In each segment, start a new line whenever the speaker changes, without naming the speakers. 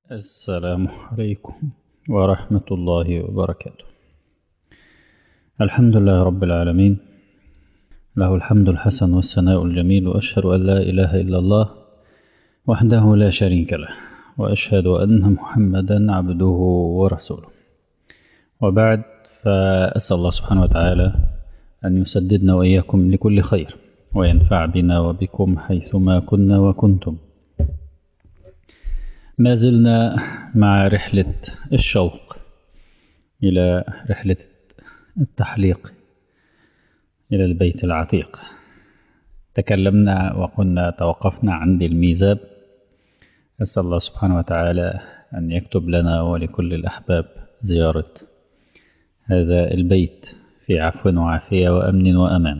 السلام عليكم ورحمة الله وبركاته. الحمد لله رب العالمين، له الحمد الحسن والثناء الجميل، وأشهد أن لا إله إلا الله وحده لا شريك له، وأشهد أن محمدا عبده ورسوله. وبعد، فأسأل الله سبحانه وتعالى أن يسددنا وإياكم لكل خير، وينفع بنا وبكم حيثما كنا وكنتم. ما زلنا مع رحلة الشوق إلى رحلة التحليق إلى البيت العتيق. تكلمنا وقلنا توقفنا عند الميزاب. أسأل الله سبحانه وتعالى أن يكتب لنا ولكل الأحباب زيارة هذا البيت في عفو وعافية وأمن وأمان.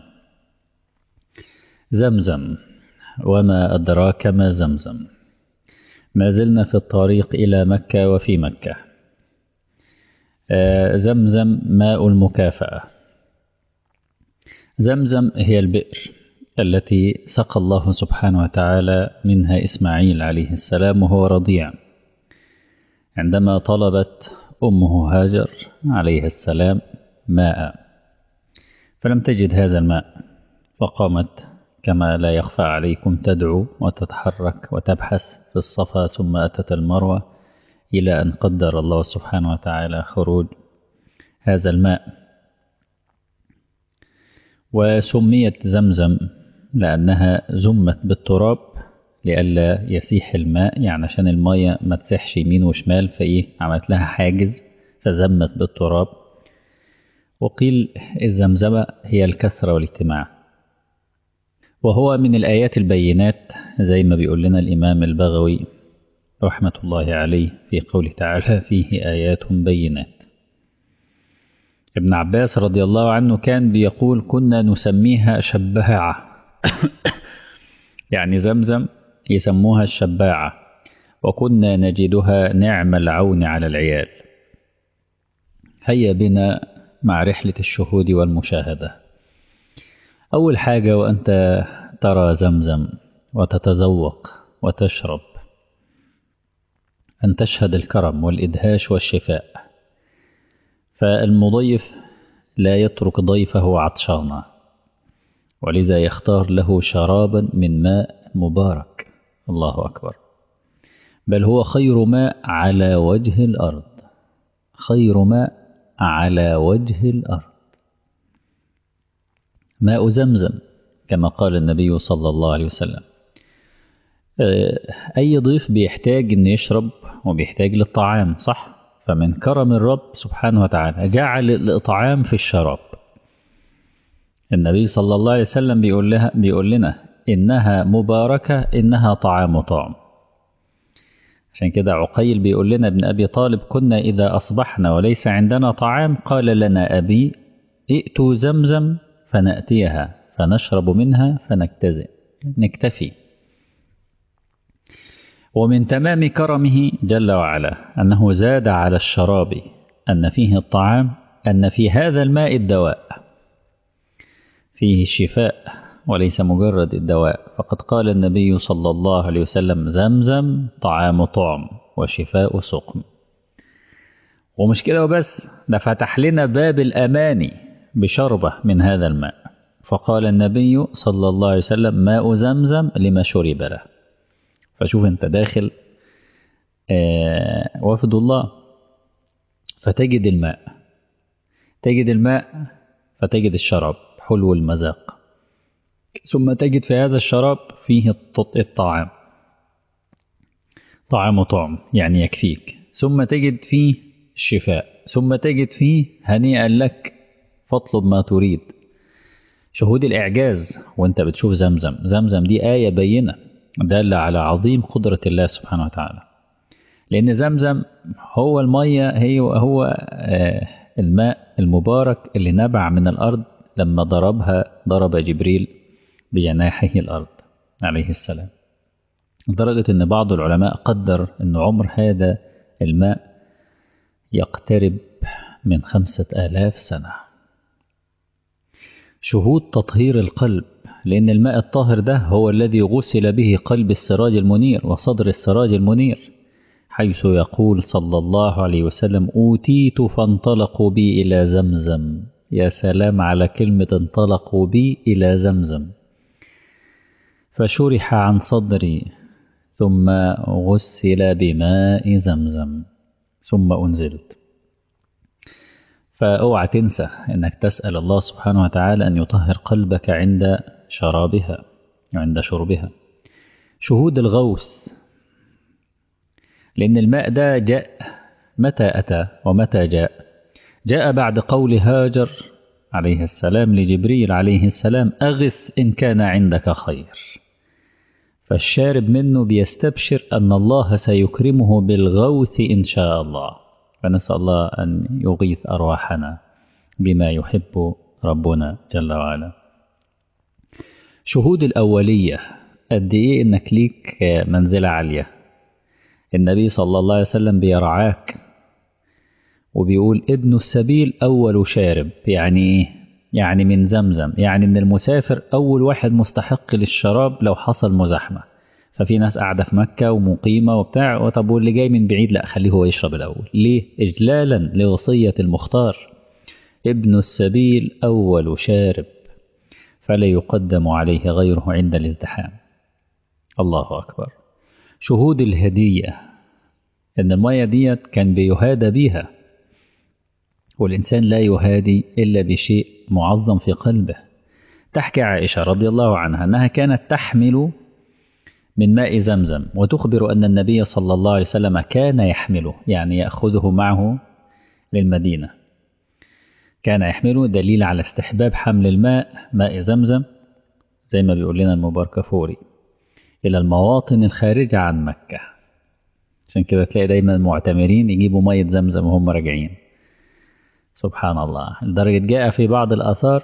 زمزم، وما أدراك ما زمزم. ما زلنا في الطريق إلى مكة وفي مكة. زمزم ماء المكافأة. زمزم هي البئر التي سقى الله سبحانه وتعالى منها إسماعيل عليه السلام وهو رضيع، عندما طلبت أمه هاجر عليه السلام ماء، فلم تجد هذا الماء، فقامت كما لا يخفى عليكم تدعو وتتحرك وتبحث في الصفا ثم أتت المروة، إلى أن قدر الله سبحانه وتعالى خروج هذا الماء. وسميت زمزم لأنها زمت بالتراب لئلا يسيح الماء، يعني عشان المية ما تسيحش يمين وشمال، فإيه عملت لها حاجز فزمت بالتراب. وقيل الزمزمة هي الكثرة والاجتماع، وهو من الآيات البينات زي ما بيقول لنا الإمام البغوي رحمة الله عليه في قوله تعالى فيه آيات بينات. ابن عباس رضي الله عنه كان بيقول كنا نسميها شباعة يعني زمزم يسموها الشباعة، وكنا نجدها نعم العون على العيال. هيا بنا مع رحلة الشهود والمشاهدة. أول حاجة وأنت ترى زمزم وتتذوق وتشرب، أن تشهد الكرم والإدهاش والشفاء. فالمضيف لا يترك ضيفه عطشانا، ولذا يختار له شرابا من ماء مبارك. الله أكبر. بل هو خير ماء على وجه الأرض، خير ماء على وجه الأرض ماء زمزم، كما قال النبي صلى الله عليه وسلم. أي ضيف بيحتاج أن يشرب وبيحتاج للطعام، صح؟ فمن كرم الرب سبحانه وتعالى جعل الإطعام في الشراب. النبي صلى الله عليه وسلم بيقول لنا إنها مباركة، إنها طعام طعم. عشان كده عقيل بيقول لنا ابن أبي طالب كنا إذا أصبحنا وليس عندنا طعام قال لنا أبي ائتوا زمزم فنأتيها فنشرب منها نكتفي. ومن تمام كرمه جل وعلا أنه زاد على الشراب أن فيه الطعام، أن في هذا الماء الدواء، فيه الشفاء وليس مجرد الدواء. فقد قال النبي صلى الله عليه وسلم زمزم طعام طعم وشفاء سقم. ومش كده وبس، ده فتح لنا باب الأمان بشربة من هذا الماء. فقال النبي صلى الله عليه وسلم ماء زمزم لما شرب له. فشوف انت داخل وفد الله فتجد الماء، تجد الماء فتجد الشراب حلو المذاق، ثم تجد في هذا الشراب فيه الطعام، طعام طعم يعني يكفيك، ثم تجد فيه الشفاء، ثم تجد فيه هنيئا لك فاطلب ما تريد. شهود الإعجاز وانت بتشوف زمزم. زمزم دي آية بينة دالة على عظيم قدرة الله سبحانه وتعالى، لأن زمزم هو المية، هو الماء المبارك اللي نبع من الأرض لما ضرب جبريل بجناحه الأرض عليه السلام، لدرجة أن بعض العلماء قدر أن عمر هذا الماء يقترب من 5000 سنة. شهود تطهير القلب، لأن الماء الطاهر ده هو الذي غسل به قلب السراج المنير وصدر السراج المنير، حيث يقول صلى الله عليه وسلم: أوتيت فانطلقوا بي إلى زمزم. يا سلام على كلمة انطلقوا بي إلى زمزم. فشرح عن صدري ثم غسل بماء زمزم ثم أنزلت. فأوعى تنسى أنك تسأل الله سبحانه وتعالى أن يطهر قلبك عند شرابها وعند شربها. شهود الغوث، لأن الماء ده جاء متى أتى ومتى جاء؟ جاء بعد قول هاجر عليه السلام لجبريل عليه السلام: أغث إن كان عندك خير. فالشارب منه بيستبشر أن الله سيكرمه بالغوث إن شاء الله. فنسأل الله أن يغيث أرواحنا بما يحب ربنا جل وعلا. شهود الأولية، قد إيه إنك ليك منزلة عالية. النبي صلى الله عليه وسلم بيرعاك وبيقول: ابن السبيل أول شارب. يعني إيه؟ يعني من زمزم، يعني إن المسافر أول واحد مستحق للشراب لو حصل مزاحمة. ففي ناس قاعدة في مكة ومقيمة وبتاع، طب واللي جاي من بعيد لا خليه هو يشرب الأول. ليه؟ إجلالا لوصية المختار: ابن السبيل أول شارب فلا يقدم عليه غيره عند الازدحام. الله أكبر. شهود الهدية، إن المية ديت كان بيهادى بيها، والإنسان لا يهادي إلا بشيء معظم في قلبه. تحكي عائشة رضي الله عنها أنها كانت تحمل من ماء زمزم، وتخبر أن النبي صلى الله عليه وسلم كان يحمله، يعني يأخذه معه للمدينة. كان يحمله، دليل على استحباب حمل الماء، ماء زمزم زي ما بيقول لنا المباركفوري، إلى المواطن الخارجة عن مكة. عشان كده تلاقي دايما المعتمرين يجيبوا مية زمزم وهم راجعين. سبحان الله. لدرجة جاء في بعض الآثار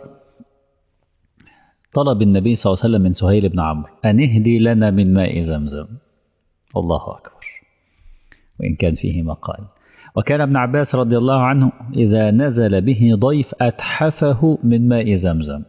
طلب النبي صلى الله عليه وسلم من سهيل بن عمرو أن اهدي لنا من ماء زمزم. الله أكبر، وإن كان فيه مقال. وكان ابن عباس رضي الله عنه إذا نزل به ضيف أتحفه من ماء زمزم،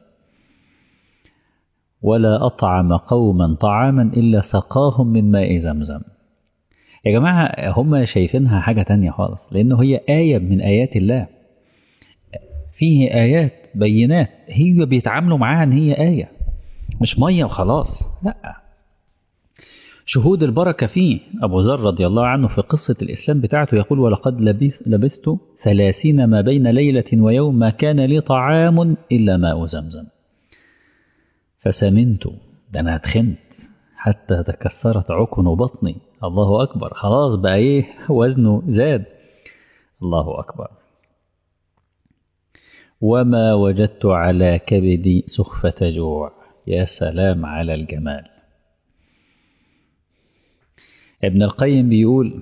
ولا أطعم قوما طعاما إلا سقاهم من ماء زمزم. يا جماعة هم شايفينها حاجة تانية خالص، لأنه هي آية من آيات الله، فيه آيات بينات، هي بيتعاملوا معاها أن هي آية مش مية وخلاص، لا. شهود البركة فيه. أبو ذر رضي الله عنه في قصة الإسلام بتاعته يقول: ولقد لبثت 30 ما بين ليلة ويوم ما كان لي طعام إلا ماء زمزم فسمنت. ده أنا اتخنت حتى تكسرت عكن بطني. الله أكبر. خلاص بقى إيه، وزنه زاد. الله أكبر. وما وجدت على كبدي سخفة جوع. يا سلام على الجمال. ابن القيم بيقول: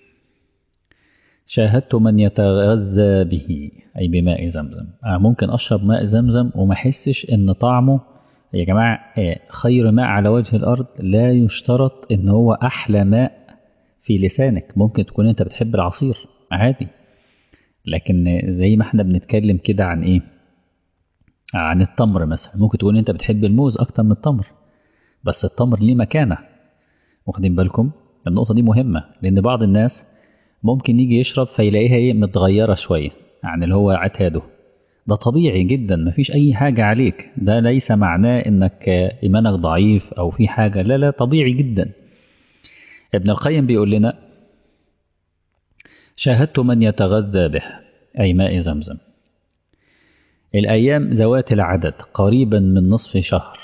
شاهدت من يتغذى به، أي بماء زمزم. ممكن أشرب ماء زمزم وما أحسش إن طعمه. يا جماعة خير ماء على وجه الأرض لا يشترط إن هو أحلى ماء في لسانك. ممكن تكون أنت بتحب العصير عادي، لكن زي ما احنا بنتكلم كده عن إيه، عن التمر مثلا، ممكن تكون أنت بتحب الموز أكتر من التمر، بس التمر ليه مكانة. واخدين بالكم؟ النقطة دي مهمة، لأن بعض الناس ممكن يجي يشرب فيلاقيها ايه، متغيرة شوية عن اللي هو اعتاده. ده طبيعي جدا، مفيش أي حاجة عليك. ده ليس معناه إنك إيمانك ضعيف أو في حاجة، لا لا، طبيعي جدا. ابن القيم بيقول لنا: شاهدت من يتغذى به، أي ماء زمزم، الأيام ذوات العدد قريبا من نصف شهر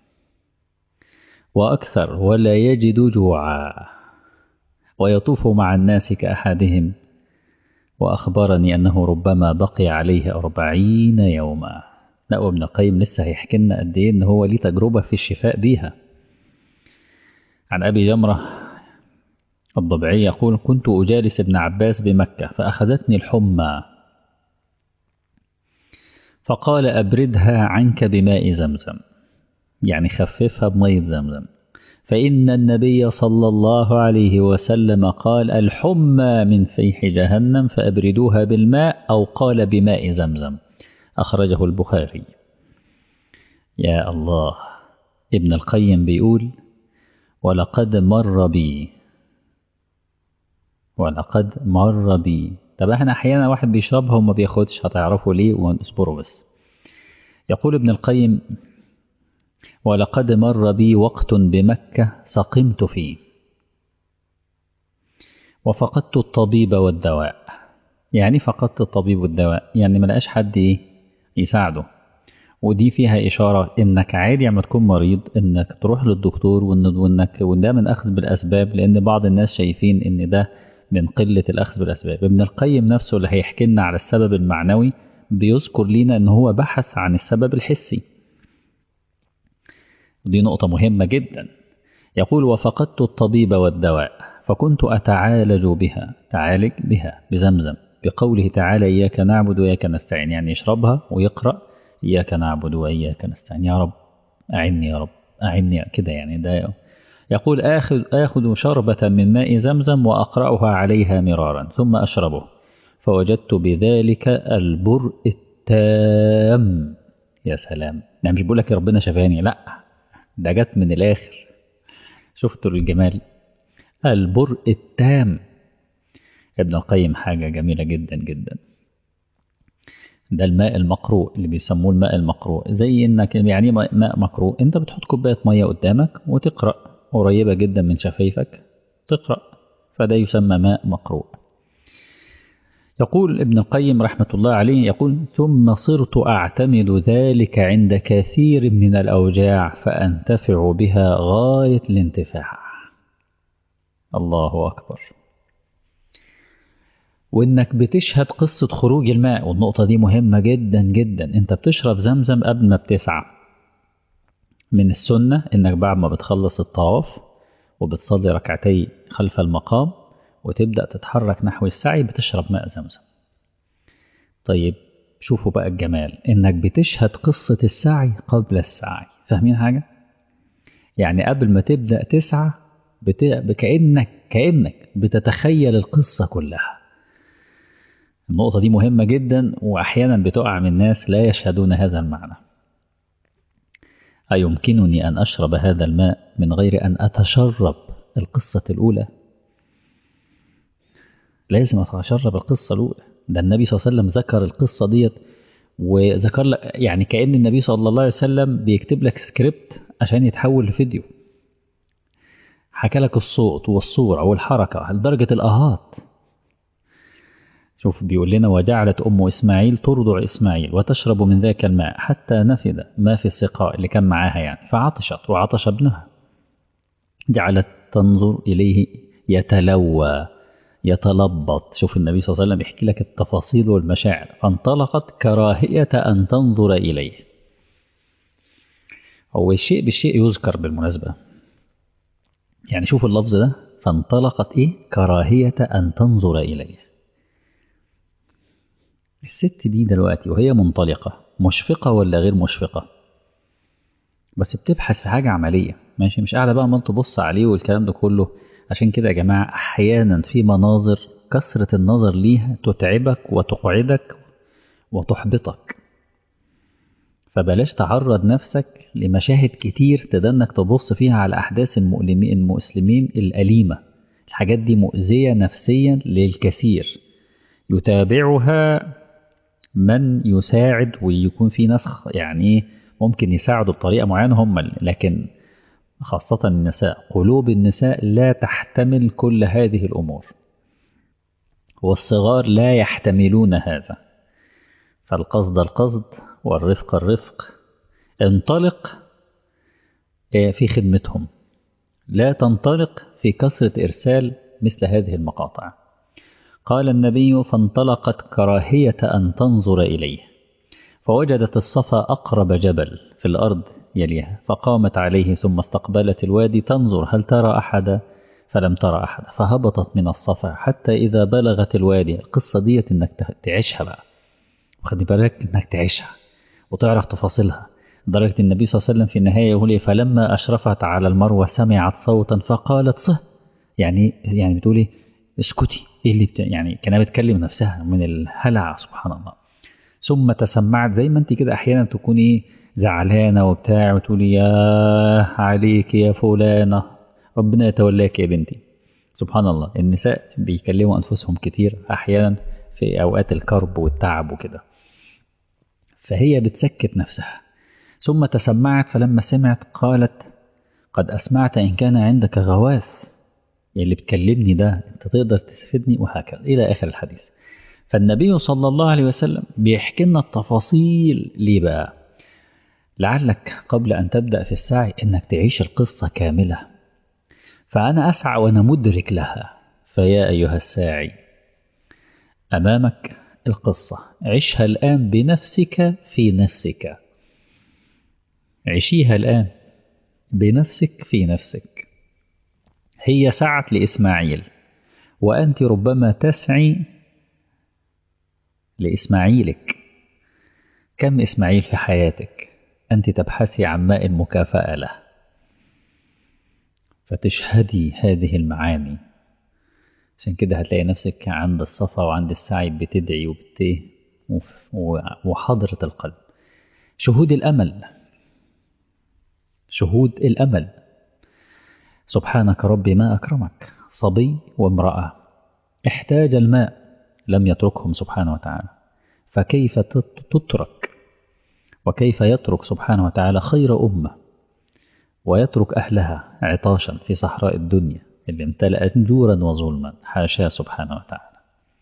وأكثر، ولا يجد جوعا، ويطوف مع الناس كأحدهم، وأخبرني أنه ربما بقي عليه 40 يوما. لا، وابن القيم لسه هيحكي لنا قد إيه إن هو ليه تجربة في الشفاء بيها. عن أبي جمرة الضبعي يقول: كنت أجالس ابن عباس بمكة فأخذتني الحمى، فقال: أبردها عنك بماء زمزم، يعني خففها بمية زمزم، فإن النبي صلى الله عليه وسلم قال: الحمى من فيح جهنم فأبردوها بالماء، أو قال بماء زمزم. أخرجه البخاري. يا الله. ابن القيم بيقول: ولقد مر بي ولقد مر بي. طب احنا احيانا واحد بيشربها وما بياخدش، هتعرفوا ليه ونصبروا بس. يقول ابن القيم: ولقد مر بي وقت بمكة سقمت فيه وفقدت الطبيب والدواء. يعني فقدت الطبيب والدواء يعني ملقاش حد يساعده. ودي فيها إشارة إنك عادي لما تكون مريض إنك تروح للدكتور، وده من أخذ بالأسباب، لأن بعض الناس شايفين إن ده من قلة الأخذ بالأسباب. ابن القيم نفسه اللي هيحكي لنا على السبب المعنوي بيذكر لنا إن هو بحث عن السبب الحسي، ودي نقطة مهمة جدا. يقول: وفقدت الطبيب والدواء فكنت أتعالج بها بزمزم، بقوله تعالى: إياك نعبد وإياك نستعين. يعني يشربها ويقرأ: إياك نعبد وإياك نستعين، يا رب أعني، يا رب أعني كده. يعني ده يقول: آخذ شربة من ماء زمزم وأقرأها عليها مرارا ثم أشربه فوجدت بذلك البرء التام. يا سلام، يعني مش بقول لك ربنا شفاني، لا، ده جت من الآخر. شفتوا الجمال؟ البرء التام. ابن القيم حاجة جميلة جدا جدا. ده الماء المقروء اللي بيسموه الماء المقروء، زي انك يعني ماء مقروء، انت بتحط كوباية مية قدامك وتقرأ قريبة جدا من شفايفك تقرأ، فده يسمى ماء مقروء. يقول ابن القيم رحمة الله عليه، يقول: ثم صرت أعتمد ذلك عند كثير من الأوجاع فأنتفع بها غاية الانتفاع. الله أكبر. وإنك بتشهد قصة خروج الماء، والنقطة دي مهمة جدا جدا. أنت بتشرب زمزم قبل ما بتسعى. من السنة إنك بعد ما بتخلص الطواف وبتصلي ركعتي خلف المقام وتبدأ تتحرك نحو السعي بتشرب ماء زمزم. طيب شوفوا بقى الجمال، إنك بتشهد قصة السعي قبل السعي. فاهمين حاجة؟ يعني قبل ما تبدأ تسعى كأنك بتتخيل القصة كلها. النقطة دي مهمة جدا، وأحيانا بتقع من ناس لا يشهدون هذا المعنى. أيمكنني أن أشرب هذا الماء من غير أن أتشرب القصة الأولى؟ لازم أتشرب القصة الأولى. ده النبي صلى الله عليه وسلم ذكر القصة ديت، وذكر لك يعني كأن النبي صلى الله عليه وسلم بيكتب لك سكريبت عشان يتحول لفيديو. حكى لك الصوت والصورة والحركة لدرجة الآهات. شوف بيقول لنا: وجعلت أم إسماعيل ترضع إسماعيل وتشرب من ذاك الماء حتى نفد ما في السقاء اللي كان معاها، يعني فعطشت وعطش ابنها. جعلت تنظر إليه يتلوى يتلبط. شوف النبي صلى الله عليه وسلم يحكي لك التفاصيل والمشاعر. فانطلقت كراهية أن تنظر إليه. هو الشيء بالشيء يذكر بالمناسبة، يعني شوف اللفظ ده: فانطلقت كراهية أن تنظر إليه. الست دي دلوقتي وهي منطلقة مشفقة ولا غير مشفقة؟ بس بتبحث في حاجة عملية، ماشي، مش قاعدة بقى ما تبص عليه والكلام ده كله. عشان كده يا جماعة أحيانا في مناظر كثرة النظر ليها تتعبك وتقعدك وتحبطك، فبلاش تعرض نفسك لمشاهد كتير تدنك تبص فيها على أحداث المسلمين الأليمة. الحاجات دي مؤذية نفسيا للكثير، يتابعها من يساعد، ويكون في ناس يعني ممكن يساعدوا بطريقة معينة هم، لكن خاصة النساء، قلوب النساء لا تحتمل كل هذه الأمور، والصغار لا يحتملون هذا. فالقصد القصد والرفق الرفق. انطلق في خدمتهم، لا تنطلق في كثرة إرسال مثل هذه المقاطع. قال النبي: فانطلقت كراهية أن تنظر إليه فوجدت الصفا أقرب جبل في الأرض يليها، فقامت عليه ثم استقبلت الوادي تنظر هل ترى أحدا، فلم ترى أحدا، فهبطت من الصفا حتى إذا بلغت الوادي. القصة ديت إنك تعيشها بقى، وخدي بالك إنك تعيشها وتعرف تفاصيلها. درجة النبي صلى الله عليه وسلم في النهاية يقول: فلما أشرفت على المروة سمعت صوتا فقالت صه. يعني بتقولي اسكتي، ايه اللي يعني كانت بتكلم نفسها من الهلع. سبحان الله. ثم تسمعت، زي ما انت كده احيانا تكوني زعلانه وبتاع وتقولي: يا عليك يا فلانه، ربنا يتولاك يا بنتي. سبحان الله، النساء بيكلموا أنفسهم كتير أحيانا في أوقات الكرب والتعب وكده، فهي بتسكت نفسها. ثم تسمعت، فلما سمعت قالت قد أسمعت إن كان عندك غواث، اللي بتكلمني ده أنت تقدر تستفيدني، وهكذا إلى آخر الحديث. فالنبي صلى الله عليه وسلم بيحكي لنا التفاصيل ليه بقى؟ لعلك قبل أن تبدأ في السعي إنك تعيش القصة كاملة، فأنا أسعى وأنا مدرك لها. فيا أيها الساعي، أمامك القصة، عشها الآن بنفسك في نفسك، عيشيها الآن بنفسك في نفسك. هي سعت لإسماعيل، وأنت ربما تسعي لإسماعيلك. كم إسماعيل في حياتك؟ أنت تبحثي عن ماء مكافأة له، فتشهدي هذه المعاني. عشان كده هتلاقي نفسك عند الصفا وعند السعي بتدعي وحضرة القلب. شهود الأمل، شهود الأمل. سبحانك ربي ما أكرمك، صبي وامرأة احتاج الماء لم يتركهم سبحانه وتعالى، فكيف تترك؟ وكيف يترك سبحانه وتعالى خير أمة ويترك أهلها عطاشا في صحراء الدنيا اللي امتلأت جورا وظلما؟ حاشا سبحانه وتعالى.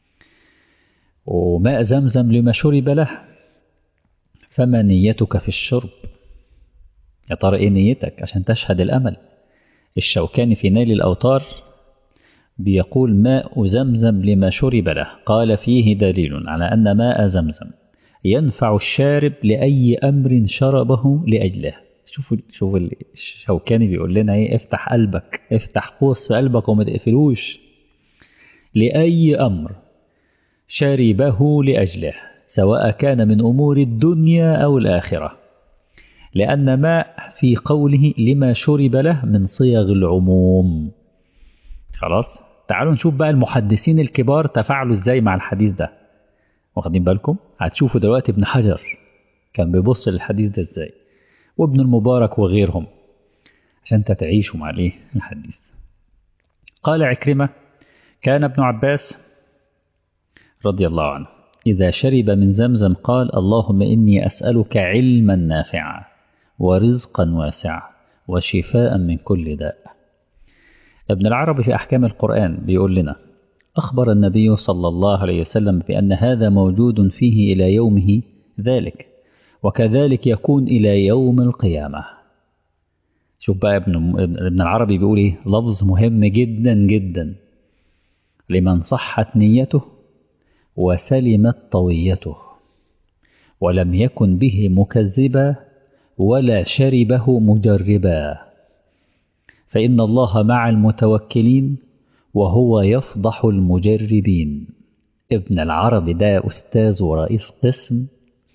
وماء زمزم لما شرب له، فما نيتك في الشرب؟ يا ترى ايه نيتك عشان تشهد الأمل؟ الشوكاني في نيل الأوطار بيقول ماء زمزم لما شرب له، قال فيه دليل على أن ماء زمزم ينفع الشارب لأي أمر شربه لأجله. شوفوا الشوكاني بيقول لنا ايه، افتح قلبك، افتح قوس في قلبك وما تقفلوش، لأي أمر شربه لأجله، سواء كان من أمور الدنيا أو الآخرة، لأن ماء في قوله لما شرب له من صيغ العموم. خلاص، تعالوا نشوف بقى المحدثين الكبار تفاعلوا ازاي مع الحديث ده. واخدين بالكم؟ هتشوفوا دلوقتي ابن حجر كان بيبص للحديث ده ازاي، وابن المبارك وغيرهم، عشان تتعيشوا مع الايه الحديث. قال عكرمة كان ابن عباس رضي الله عنه إذا شرب من زمزم قال اللهم إني أسألك علما نافعا ورزقا واسعا وشفاء من كل داء. ابن العربي في أحكام القرآن بيقول لنا أخبر النبي صلى الله عليه وسلم بأن هذا موجود فيه إلى يومه ذلك، وكذلك يكون إلى يوم القيامة. شوف بقى ابن العربي بيقول إيه، لفظ مهم جدا جدا، لمن صحت نيته وسلمت طويته ولم يكن به مكذبا ولا شربه مجربا، فإن الله مع المتوكلين وهو يفضح المجربين. ابن العربي ده أستاذ ورئيس قسم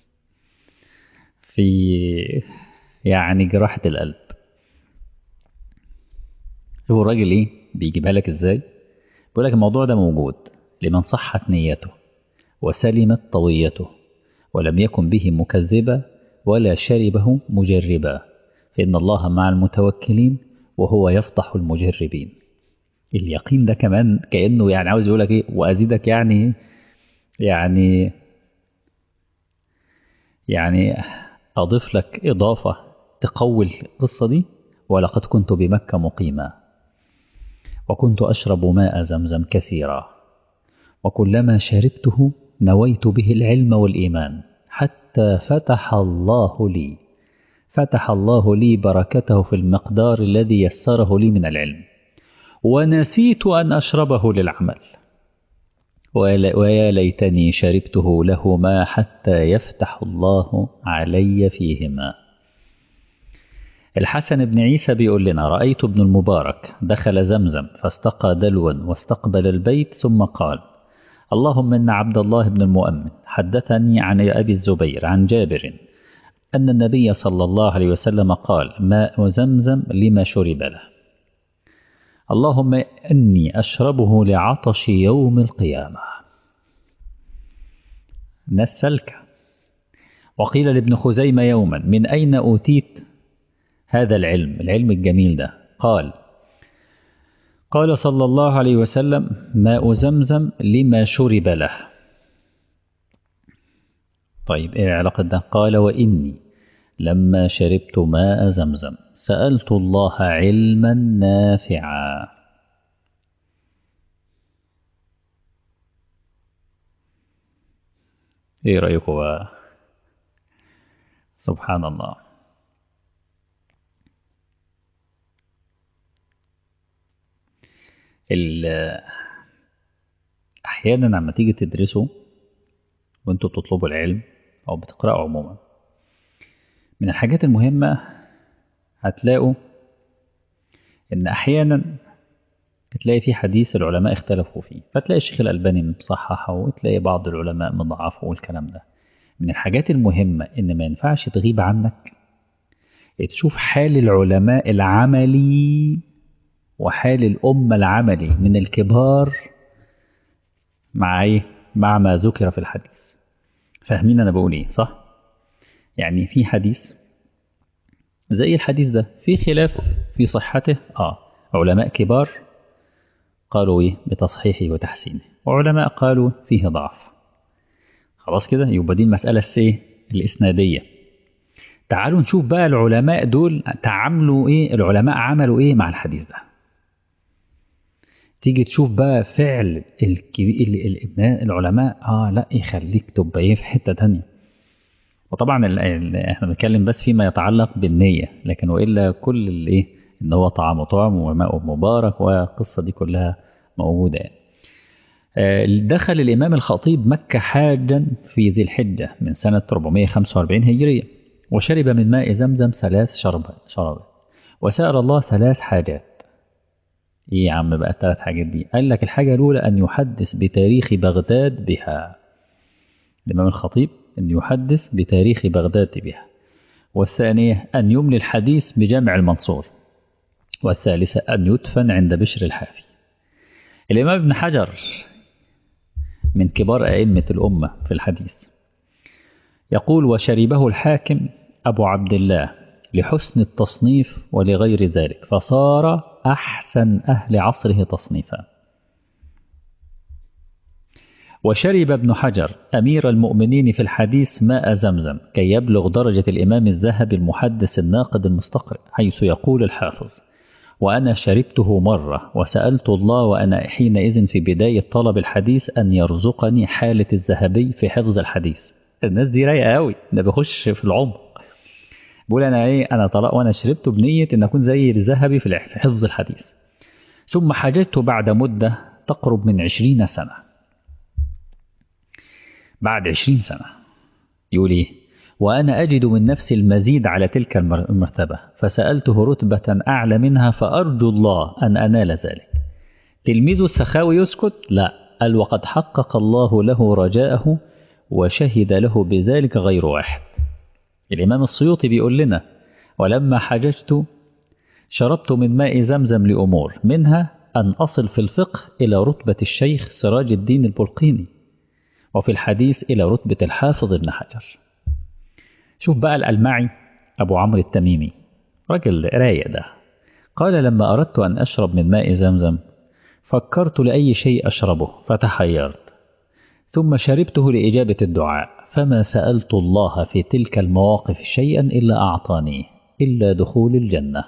في يعني جراحة القلب. هو الراجل ايه بيجيبها لك ازاي؟ بيقول لك الموضوع ده موجود لمن صحت نيته وسلمت طويته ولم يكن به مكذبا ولا شربه مجربا، فإن الله مع المتوكلين وهو يفضح المجربين. اليقين ده كمان كأنه يعني عاوز يقول لك ايه، وأزيدك يعني أضيف لك إضافة تقوي القصة دي. ولقد كنت بمكة مقيما وكنت أشرب ماء زمزم كثيرا، وكلما شربته نويت به العلم والإيمان حتى فتح الله لي بركته في المقدار الذي يسره لي من العلم، ونسيت أن أشربه للعمل، ويا ليتني شربته لهما حتى يفتح الله علي فيهما. الحسن بن عيسى بيقول لنا رأيت ابن المبارك دخل زمزم فاستقى دلوا واستقبل البيت ثم قال اللهم إن عبد الله بن المؤمن حدثني عن أبي الزبير عن جابر أن النبي صلى الله عليه وسلم قال ماء زمزم لما شرب له، اللهم إني أشربه لعطش يوم القيامة. نسلك. وقيل لابن خزيمة يوما من أين أوتيت هذا العلم الجميل ده؟ قال صلى الله عليه وسلم: ماء زمزم لما شرب له. طيب ايه علاقة ده؟ قال: وإني لما شربت ماء زمزم سألت الله علما نافعا. ايه رأيكم بقى؟ سبحان الله. أحيانا لما تيجي تدرسوا وانتوا بتطلبوا العلم أو بتقرأوا عموما، من الحاجات المهمة هتلاقوا إن أحيانا تلاقي في حديث العلماء اختلفوا فيه، فتلاقي الشيخ الألباني مصححه وتلاقي بعض العلماء مضاعفه والكلام ده. من الحاجات المهمة إن ما ينفعش تغيب عنك تشوف حال العلماء العملي وحال الأمة العملي من الكبار مع إيه؟ مع ما ذكر في الحديث. فاهمين أنا بقول إيه صح؟ يعني في حديث زي الحديث ده في خلاف في صحته، علماء كبار قالوا إيه بتصحيحه وتحسينه، وعلماء قالوا فيه ضعف. خلاص كده يبقى دي المسألة الإسنادية. تعالوا نشوف بقى العلماء دول تعاملوا إيه، العلماء عملوا إيه مع الحديث ده. تيجي تشوف بقى فعل العلماء لا يخليك تبقى إيه في حتة تانية. وطبعا احنا بنتكلم بس فيما يتعلق بالنية، لكن وإلا كل الإيه إن هو طعام وماء مبارك والقصة دي كلها موجودة يعني. دخل الإمام الخطيب مكة حاجا في ذي الحجة من سنة 445 هجرية، وشرب من ماء زمزم 3 شربات، وسأل الله 3 حاجات. إيه يا عم بقى 3 حاجات دي؟ قال لك الحاجة الأولى أن يحدث بتاريخ بغداد بها، الإمام الخطيب أن يحدث بتاريخ بغداد بها، والثانية أن يملي الحديث بجامع المنصور، والثالثة أن يدفن عند بشر الحافي. الإمام ابن حجر من كبار أئمة الأمة في الحديث يقول: وشربه الحاكم أبو عبد الله لحسن التصنيف ولغير ذلك، فصار أحسن أهل عصره تصنيفا. وشرب ابن حجر أمير المؤمنين في الحديث ماء زمزم كي يبلغ درجة الإمام الذهبي المحدث الناقد المستقرئ، حيث يقول الحافظ: وأنا شربته مرة وسألت الله وأنا حينئذ في بداية طلب الحديث أن يرزقني حالة الذهبي في حفظ الحديث. الناس دي رايقة قوي، ده بيخش في العمق. بقول أنا طلق وأنا شربته بنية أن أكون زي الذهبي في حفظ الحديث. ثم حججت بعد مدة تقرب من 20 سنة. بعد 20 سنة يقول إيه: وأنا أجد من نفسي المزيد على تلك المرتبة، فسألته رتبة أعلى منها فأرجو الله أن أنال ذلك. تلميذ السخاوي يسكت؟ لا، قال: وقد حقق الله له رجاءه وشهد له بذلك غير واحد. الإمام السيوطي بيقول لنا: ولما حججت شربت من ماء زمزم لأمور، منها أن أصل في الفقه إلى رتبة الشيخ سراج الدين البلقيني، وفي الحديث إلى رتبة الحافظ ابن حجر. شوف بقى الألمعي أبو عمرو التميمي، رجل رايق ده، قال: لما أردت أن أشرب من ماء زمزم فكرت لأي شيء أشربه فتحيرت، ثم شربته لإجابة الدعاء، فما سألت الله في تلك المواقف شيئا إلا أعطانيه إلا دخول الجنة.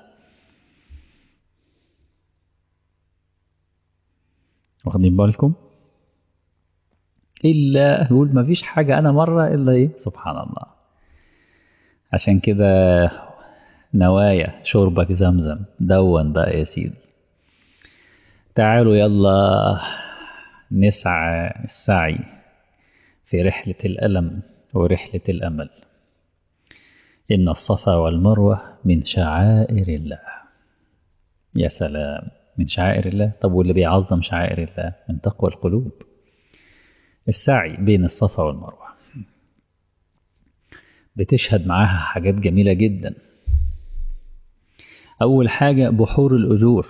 واخدين بالكم؟ إلا يقول ما فيش حاجة أنا مرة إلا إيه، سبحان الله. عشان كده نوايا شربك زمزم دون بقى يا سيدي. تعالوا يلا نسعى السعي في رحلة الألم ورحلة الأمل. إن الصفا والمروة من شعائر الله. يا سلام، من شعائر الله. طب واللي بيعظم شعائر الله من تقوى القلوب. السعي بين الصفا والمروة بتشهد معاها حاجات جميلة جدا. أول حاجة بحور الأجور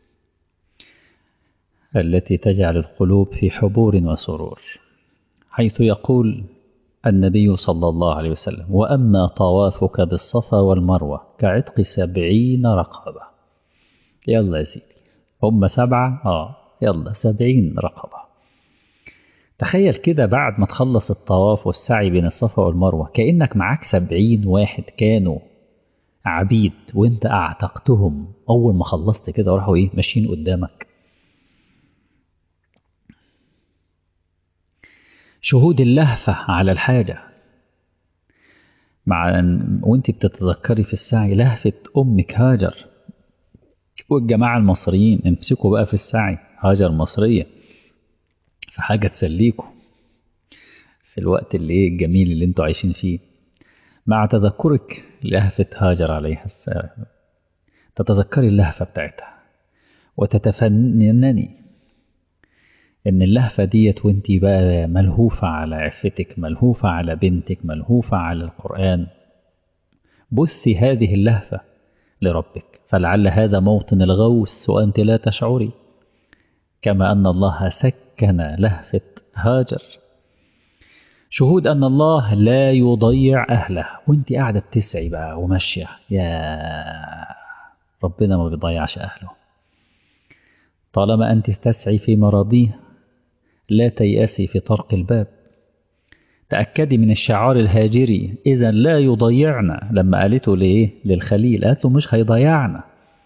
التي تجعل القلوب في حبور وسرور، حيث يقول النبي صلى الله عليه وسلم: وأما طوافك بالصفا والمروة كعتق 70 رقبة. يلا يا سيدي، هم 7 يلا 70 رقبة. تخيل كده بعد ما تخلص الطواف والسعي بين الصفا والمروة كأنك معاك 70 واحد كانوا عبيد وانت اعتقتهم أول ما خلصت كده وراحوا ماشيين قدامك. شهود اللهفة على الحاجة وانت بتتذكري في السعي لهفة أمك هاجر. والجماعة المصريين امسكوا بقى في السعي، هاجر مصرية، في حاجة تسليكوا في الوقت الجميل اللي انتوا عايشين فيه. مع تذكرك لهفة هاجر عليها السلام تتذكري اللهفة بتاعتها وتتفنني ان اللهفة ديت وانتي بقى ملهوفة على عفتك، ملهوفة على بنتك، ملهوفة على القرآن. بثي هذه اللهفة لربك، فلعل هذا موطن الغوث وأنت لا تشعري، كما أن الله سكن لهفة هاجر. شهود أن الله لا يضيع أهله وانت قاعدة بتسعي بقى وماشية، يا ربنا ما بيضيعش أهله. طالما أنت تسعي في مراضيه لا تيأسي في طرق الباب. تأكدي من الشعار الهاجري إذا لا يضيعنا، لما قالته للخليل قالت له مش هيضيعنا.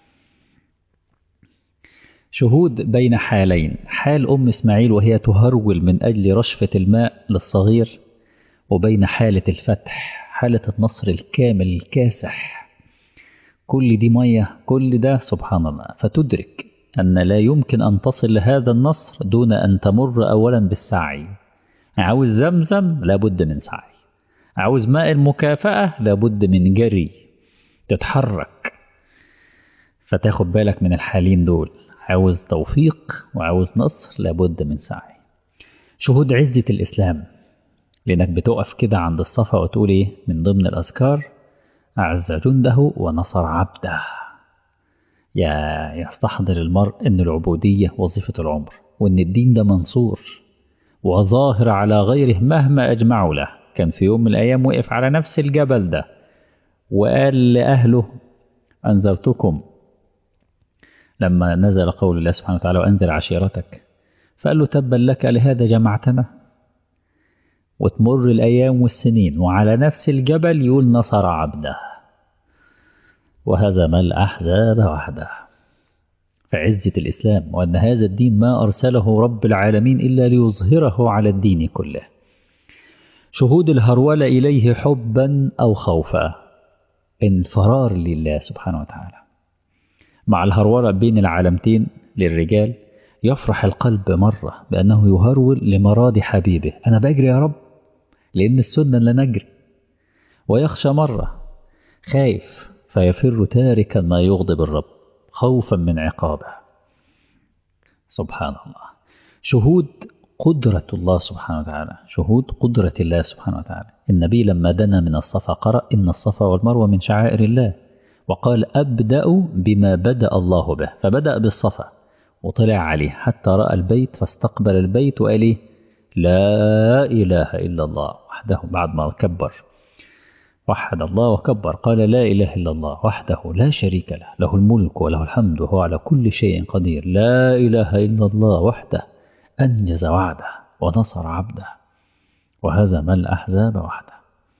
شهود بين حالين، حال أم إسماعيل وهي تهرول من أجل رشفة الماء للصغير، وبين حالة الفتح، حالة النصر الكامل الكاسح. كل دي مية، كل ده سبحان الله. فتدرك أن لا يمكن أن تصل لهذا النصر دون أن تمر أولا بالسعي. عاوز زمزم لابد من سعي، عاوز ماء المكافأة لابد من جري تتحرك. فتاخد بالك من الحالين دول، عاوز توفيق وعاوز نصر لابد من سعي. شهود عزة الإسلام، لأنك بتقف كده عند الصفا وتقول من ضمن الأذكار أعز جنده ونصر عبده. يستحضر المرء أن العبودية وظيفة العمر، وأن الدين ده منصور وظاهر على غيره مهما أجمعوا له. كان في يوم من الأيام وقف على نفس الجبل ده وقال لأهله أنذرتكم، لما نزل قول الله سبحانه وتعالى وأنذر عشيرتك، فقال له تبا لك لهذا جمعتنا. وتمر الأيام والسنين وعلى نفس الجبل يقول نصر عبده وهزم الأحزاب وحده. فعزة الإسلام، وأن هذا الدين ما أرسله رب العالمين إلا ليظهره على الدين كله. شهود الهرولة إليه حبا أو خوفا، انفرار لله سبحانه وتعالى. مع الهرولة بين العالمتين للرجال يفرح القلب مرة بأنه يهرول لمراد حبيبه، أنا بجري يا رب لأن السنة اللي نجري. ويخشى مرة خايف فيفر تاركا ما يغضب الرب خوفا من عقابه. سبحان الله. شهود قدرة الله سبحانه وتعالى، شهود قدرة الله سبحانه وتعالى. النبي لما دنا من الصفا قرأ إن الصفا والمروة من شعائر الله، وقال أبدأ بما بدأ الله به، فبدأ بالصفا وطلع عليه حتى رأى البيت فاستقبل البيت وقال لا إله إلا الله وحده. بعد ما كبر وحد الله وكبر قال لا إله إلا الله وحده لا شريك له، له الملك وله الحمد وهو على كل شيء قدير. لا إله إلا الله وحده أنجز وعده ونصر عبده وهزم الأحزاب وحده.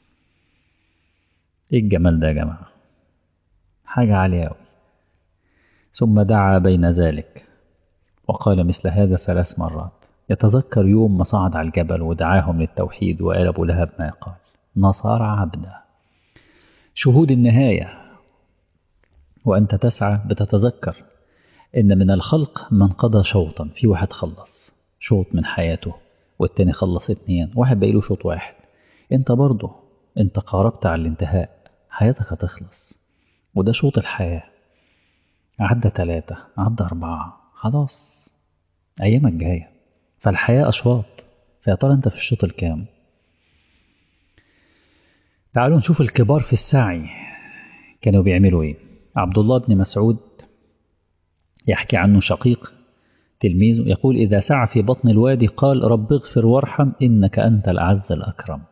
إيه الجمال ده يا جماعة، حاجة عالية أوي. ثم دعا بين ذلك وقال مثل هذا 3 مرات. يتذكر يوم ما صعد على الجبل ودعاهم للتوحيد وقال أبو لهب ما قال نصر عبده. شهود النهاية، وأنت تسعى بتتذكر إن من الخلق من قضى شوطا، في واحد خلص شوط من حياته والتاني خلص 2، واحد بقيله شوط واحد. انت برضه انت قاربت على الانتهاء، حياتك هتخلص وده شوط الحياة. عدى 3 عدى 4 خلاص أيامك جاية، فالحياة أشواط. فيا ترى انت في الشوط الكام؟ تعالوا نشوف الكبار في السعي كانوا بيعملوا ايه. عبد الله بن مسعود يحكي عنه شقيق تلميذه يقول إذا سعى في بطن الوادي قال رب اغفر وارحم إنك أنت الأعز الأكرم.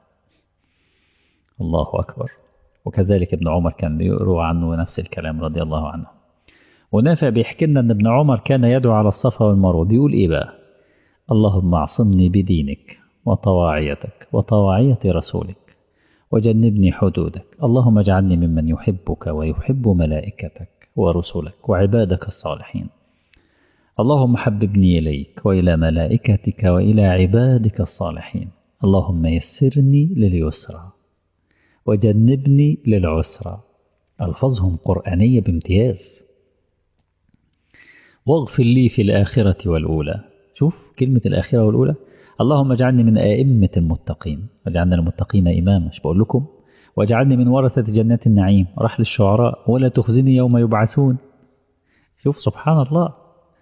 الله أكبر. وكذلك ابن عمر كان يروى عنه نفس الكلام رضي الله عنه. ونافع بيحكي لنا أن ابن عمر كان يدعو على الصفا والمروة، بيقول إيه بقى؟ اللهم اعصمني بدينك وطواعيتك وطواعية رسولك وجنبني حدودك، اللهم اجعلني ممن يحبك ويحب ملائكتك ورسلك وعبادك الصالحين، اللهم حببني إليك وإلى ملائكتك وإلى عبادك الصالحين، اللهم يسرني لليسرى وجنبني للعسرى. ألفاظهم قرآنية بامتياز. واغفر لي في الآخرة والأولى. شوف كلمة الآخرة والأولى، اللهم اجعلني من أئمة المتقين واجعلنا المتقين إماما، مش بقول لكم؟ واجعلني من ورثة جنات النعيم، راح للشعراء ولا تخزني يوم يبعثون. شوف سبحان الله.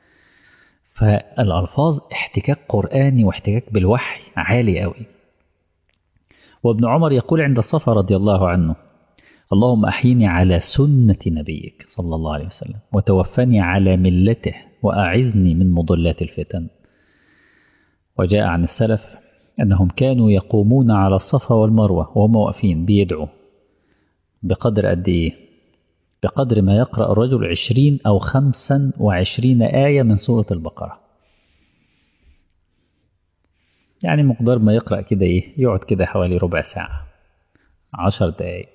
فالألفاظ احتكاك قرآني واحتكاك بالوحي عالي قوي. وابن عمر يقول عند الصفا رضي الله عنه: اللهم أحيني على سنة نبيك صلى الله عليه وسلم وتوفني على ملته وأعذني من مضلات الفتن. وجاء عن السلف أنهم كانوا يقومون على الصفا والمروة وهم واقفين بيدعوا بقدر قد إيه؟ بقدر ما يقرأ الرجل 20 أو 25 آية من سورة البقرة. يعني مقدار ما يقرأ كده إيه، يقعد كده حوالي ربع ساعة، 10 دقايق،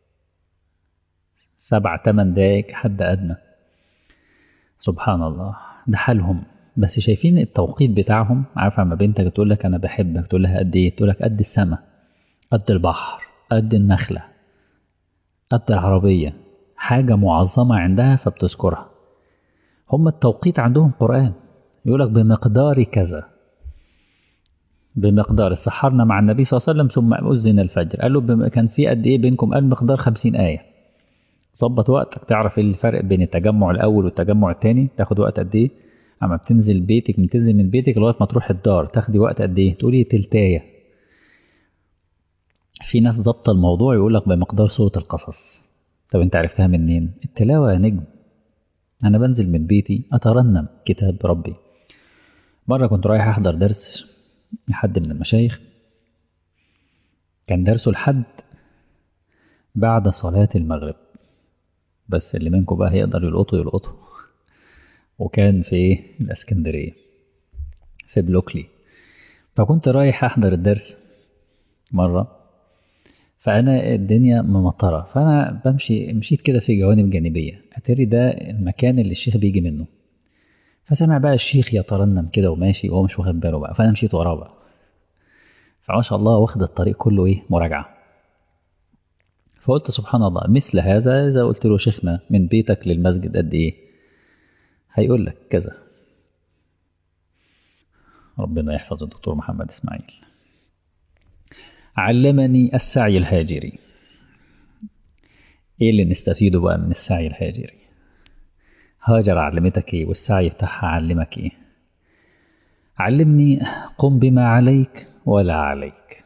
7-8 دقايق حد أدنى. سبحان الله، ده حالهم. بس شايفين التوقيت بتاعهم؟ عارف لما بنتك تقول لك أنا بحبك، تقول لها قد إيه؟ تقول لك قد السماء، قد البحر، قد النخلة، قد العربية، حاجة معظمة عندها فبتذكرها. هم التوقيت عندهم قرآن، يقول لك بمقدار كذا، بمقدار. سحرنا مع النبي صلى الله عليه وسلم ثم أذن الفجر، قال له كان في قد إيه بينكم؟ قال مقدار 50 آية. ظبط وقتك، تعرف ايه الفرق بين التجمع الأول والتجمع الثاني، تاخد وقت قد إيه؟ أما بتنزل بيتك، بتنزل من بيتك لغاية ما تروح الدار تاخدي وقت قد إيه؟ تقولي تلتاية. في ناس ضبط الموضوع يقول لك بمقدار سورة القصص. طب أنت عرفتها منين؟ التلاوة يا نجم. أنا بنزل من بيتي أترنم كتاب ربي. مرة كنت رايح أحضر درس لحد من المشايخ، كان درسه لحد بعد صلاة المغرب، بس اللي منكم بقى هيقدر يلقطه. وكان في إيه؟ الإسكندرية في بلوكلي. فكنت رايح أحضر الدرس مرة، فأنا الدنيا ممطرة، فأنا مشيت كده في جوانب جانبية، أتاري ده المكان اللي الشيخ بيجي منه. فسمع بقى الشيخ يترنم كده وماشي وهو مش واخد باله بقى، فأنا مشيت وراه بقى. فما شاء الله واخد الطريق كله إيه؟ مراجعة. فقلت سبحان الله، مثل هذا إذا قلت له شيخنا من بيتك للمسجد قد إيه؟ هيقول لك كذا. ربنا يحفظ الدكتور محمد إسماعيل. علمني السعي الهاجري. إيه اللي نستفيده بقى من السعي الهاجري؟ هاجر علمتك إيه، والسعي بتاعها علمك إيه؟ علمني قم بما عليك ولا عليك.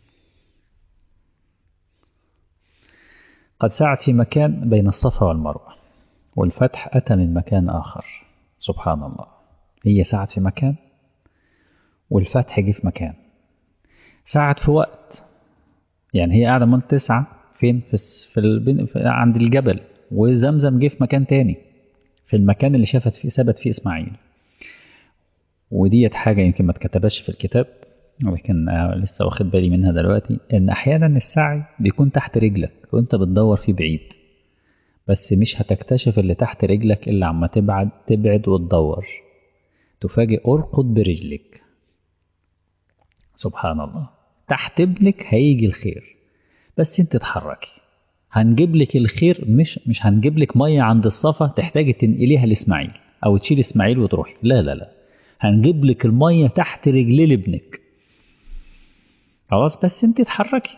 قد سعت في مكان بين الصفا والمروة، والفتح أتى من مكان آخر. سبحان الله، هي سعت في مكان والفتح جه في مكان. سعت في وقت، يعني هي قاعدة من تسعة فين؟ عند الجبل، وزمزم جه في مكان تاني، في المكان اللي ثبت فيه إسماعيل. وديت حاجة يمكن ما اتكتبش في الكتاب، ولكن لسه واخد بالي منها دلوقتي، إن أحيانا السعي بيكون تحت رجلك وأنت بتدور فيه بعيد، بس مش هتكتشف اللي تحت رجلك إلا عما تبعد وتدور، تفاجئ أرقد برجلك. سبحان الله، تحت ابنك هيجي الخير، بس انت تتحركي. هنجيب لك الخير، مش هنجيب لك مية عند الصفا تحتاجي تنقليها لإسماعيل أو تشيل إسماعيل وتروحي، لا لا لا، هنجيب لك المية تحت رجلي لابنك. خلاص، بس انت تتحركي.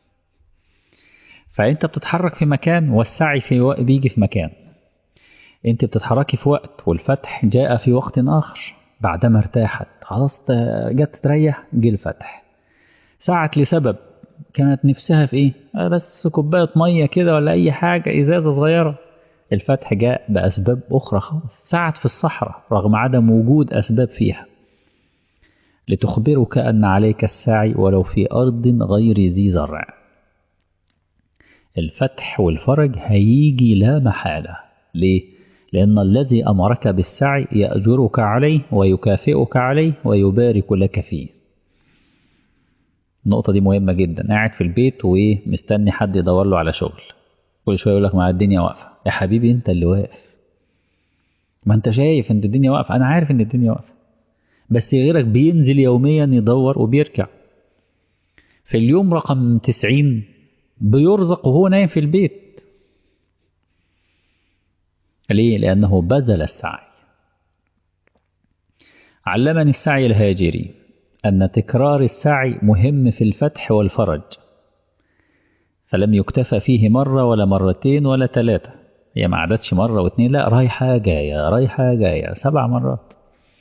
فانت بتتحرك في مكان، والسعي بيجي في مكان. انت بتتحركي في وقت، والفتح جاء في وقت آخر. بعدما ارتاحت خلاص جت تريح، جه الفتح. سعت لسبب، كانت نفسها في ايه؟ بس كوباية مية كده ولا اي حاجة، ازازة صغيرة. الفتح جاء بأسباب أخرى خالص. سعت في الصحراء رغم عدم وجود أسباب فيها، لتخبرك أن عليك السعي ولو في أرض غير ذي زرع. الفتح والفرج هيجي لا محالة. ليه؟ لأن الذي أمرك بالسعي يأجرك عليه ويكافئك عليه ويبارك لك فيه. النقطة دي مهمة جدا. قاعد في البيت ومستني حد يدور له على شغل، كل شوية يقول لك مع الدنيا واقفة. يا حبيبي انت اللي واقف، ما انت شايف ان الدنيا واقفة. انا عارف ان الدنيا واقفة، بس غيرك بينزل يوميا يدور وبيرجع. في اليوم رقم 90 بيرزق وهو نايم في البيت. ليه؟ لأنه بذل السعي. علمني السعي الهاجري أن تكرار السعي مهم في الفتح والفرج، فلم يكتفى فيه مرة ولا مرتين ولا 3. هي ما عدتش مرة و2، لا، رايحة جاية رايحة جاية 7 مرات.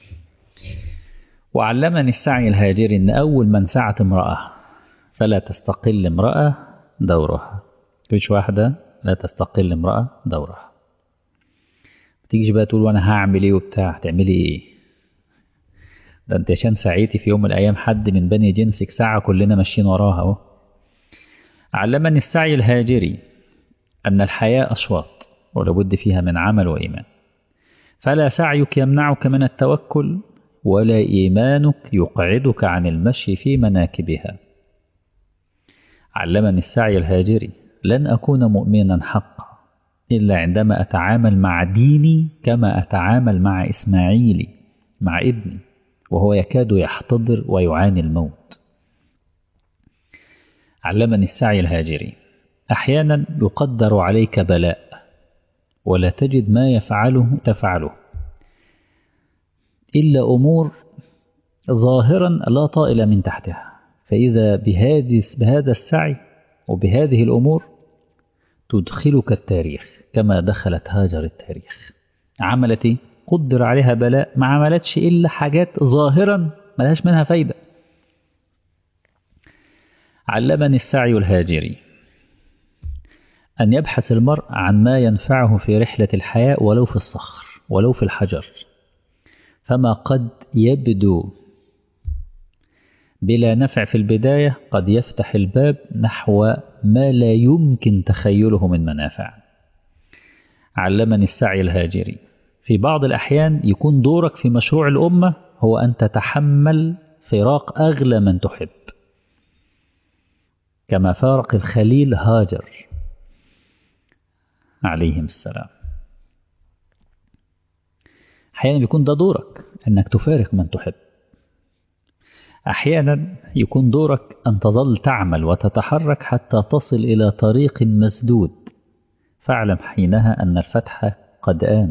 وعلمني السعي الهاجري أن أول من سعت امرأة فلا تستقل امرأة دورها. مفيش واحدة لا تستقل امرأة دورها. تيجيش بقى تقول وانا هعمل ايه وبتاع. هتعملي ايه؟ ده انت عشان سعيتي في يوم من الايام حد من بني جنسك ساعة كلنا ماشيين وراها اهو. علمني السعي الهاجري ان الحياة اشواط ولابد فيها من عمل وايمان، فلا سعيك يمنعك من التوكل ولا ايمانك يقعدك عن المشي في مناكبها. علمني السعي الهاجري لن اكون مؤمنا حقا إلا عندما أتعامل مع ديني كما أتعامل مع إسماعيلي، مع ابني، وهو يكاد يحتضر ويعاني الموت. علمني السعي الهاجري أحيانا يقدر عليك بلاء ولا تجد ما تفعله إلا أمور ظاهرا لا طائل من تحتها، فإذا بهذا السعي وبهذه الأمور تدخلك التاريخ كما دخلت هاجر التاريخ. عملت ايه؟ قدر عليها بلاء، ما عملتش إلا حاجات ظاهرا ملهاش منها فايدة. علمني السعي الهاجري أن يبحث المرء عن ما ينفعه في رحلة الحياة ولو في الصخر ولو في الحجر، فما قد يبدو بلا نفع في البداية قد يفتح الباب نحو ما لا يمكن تخيله من منافع. علمني السعي الهاجري في بعض الأحيان يكون دورك في مشروع الأمة هو أن تتحمل فراق أغلى من تحب، كما فارق الخليل هاجر عليهم السلام. أحيانا يكون ده دورك أنك تفارق من تحب، أحيانا يكون دورك أن تظل تعمل وتتحرك حتى تصل إلى طريق مسدود، فاعلم حينها أن الفتح قد آن.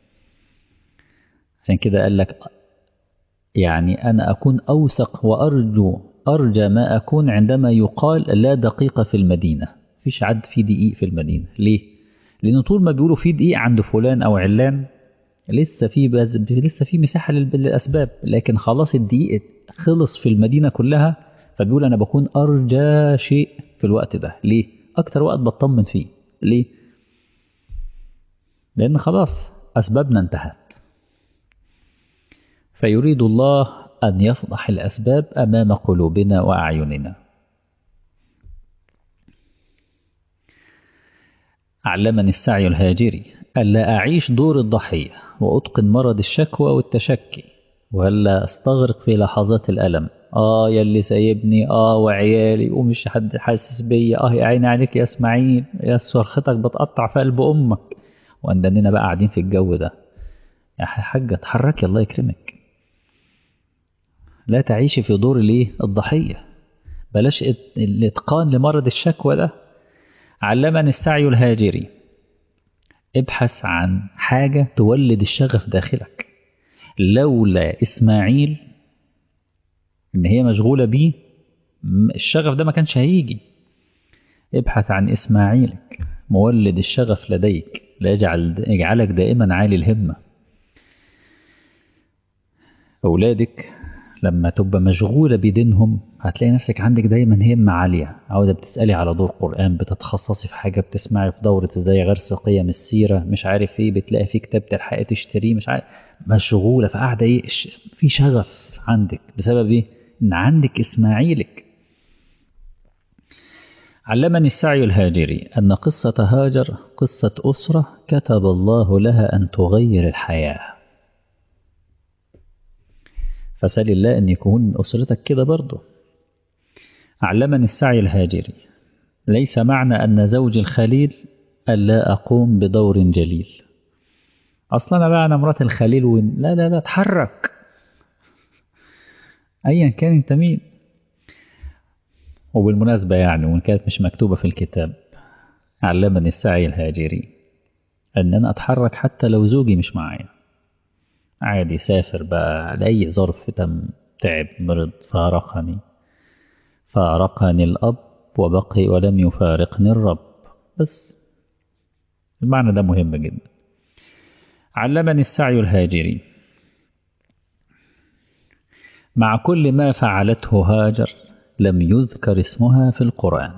عشان كده قال لك يعني أنا أكون أوثق أرجى ما أكون عندما يقال لا دقيقة في المدينة. فيش عد في دقيق في المدينة. ليه؟ لأنه طول ما بيقولوا في دقيق عند فلان أو علان لسه في مساحة للأسباب، لكن خلاص الدقيق خلص في المدينة كلها، فبيقول أنا بكون أرجى شيء في الوقت ده. ليه؟ أكتر وقت بطمن فيه. ليه؟ لأن خلاص أسبابنا انتهت، فيريد الله أن يفضح الأسباب أمام قلوبنا وأعيننا. علمني السعي الهاجري ألا أعيش دور الضحية وأتقن مرض الشكوى والتشكي، ولا أستغرق في لحظات الألم. يلي سايبني، وعيالي، ومش حد حاسس بيا، يا عيني عليك يا اسماعيل، يا صرختك بتقطع في قلب أمك. وعندنا بقى قاعدين في الجو ده. يا حاجة اتحركي الله يكرمك، لا تعيشي في دور الضحية، بلاش الاتقان لمرض الشكوى ده. علمني السعي الهاجري ابحث عن حاجة تولد الشغف داخلك. لولا إسماعيل إن هي مشغولة بيه الشغف ده ما كانش هيجي. ابحث عن إسماعيلك مولد الشغف لديك، لا يجعلك دائما عالي الهمة. أولادك لما تبقى مشغولة بدينهم هتلاقي نفسك عندك دايما همة عالية، عاوزة بتسألي على دور قرآن، بتتخصصي في حاجة، بتسمعي في دورة ازاي غرس قيم السيرة، مش عارف ايه، بتلاقي في كتاب تلحقي تشتريه، مش عارف، مشغولة فقاعدة ايه في شغف عندك. بسبب ايه؟ ان عندك اسماعيلك. علمني السعي الهاجري أن قصة هاجر قصة أسرة كتب الله لها أن تغير الحياة. فسأل الله أن يكون أسرتك كده برضه. علمني السعي الهاجري ليس معنى أن زوجي الخليل ألا أقوم بدور جليل. أصلا بقى أنا مرات الخليل لا لا لا، اتحرك أيا كان أنت مين. وبالمناسبة يعني وإن كانت مش مكتوبة في الكتاب، علمني السعي الهاجري أن أنا أتحرك حتى لو زوجي مش معايا، عادي سافر بقى لأي ظرف، تعب مرض فارقني الأب وبقي ولم يفارقني الرب. بس المعنى ده مهم جدا. علمني السعي الهاجري مع كل ما فعلته هاجر لم يذكر اسمها في القرآن.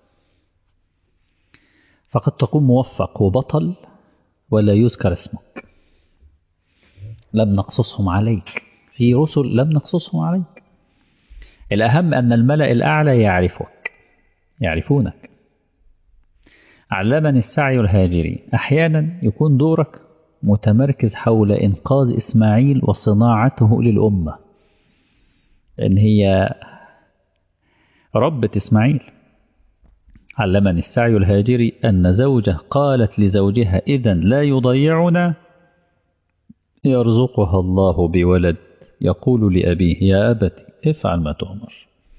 فقد تكون موفق وبطل ولا يذكر اسمك، لم نقصصهم عليك، في رسل لم نقصصهم عليك. الأهم أن الملأ الأعلى يعرفونك. علمني السعي الهاجري أحيانا يكون دورك متمركز حول إنقاذ إسماعيل وصناعته للأمة، لأن هي ربة إسماعيل. علمني السعي الهاجري أن زوجة قالت لزوجها إذن لا يضيعنا، يرزقها الله بولد يقول لأبيه يا أبت افعل ما تؤمر.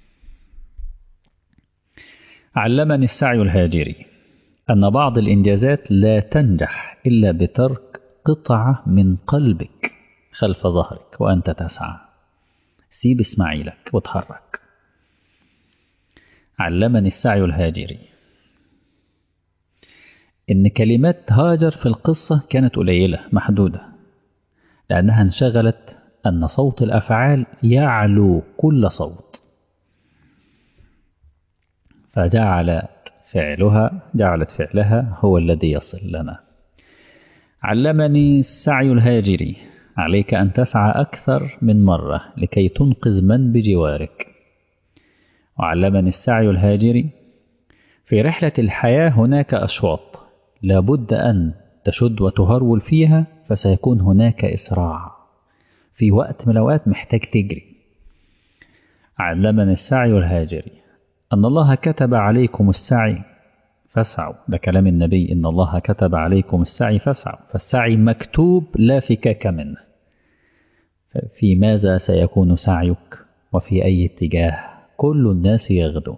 علمني السعي الهاجري أن بعض الإنجازات لا تنجح إلا بترك قطعة من قلبك خلف ظهرك وأنت تسعى. سيب إسماعيلك وتحرك. علمني السعي الهاجري إن كلمات هاجر في القصة كانت قليلة محدودة، لأنها انشغلت أن صوت الأفعال يعلو كل صوت، فجعلت فعلها هو الذي يصل لنا. علمني السعي الهاجري عليك أن تسعى أكثر من مرة لكي تنقذ من بجوارك. وعلمني السعي الهاجري في رحلة الحياة هناك أشواط لابد أن تشد وتهرول فيها، فسيكون هناك إسراع في وقت من الأوقات محتاج تجري. علمني السعي الهاجري أن الله كتب عليكم السعي فاسعوا، ده كلام النبي، إن الله كتب عليكم السعي فاسعوا، فالسعي مكتوب لا فكاك منه. في ماذا سيكون سعيك وفي أي اتجاه؟ كل الناس يغدو.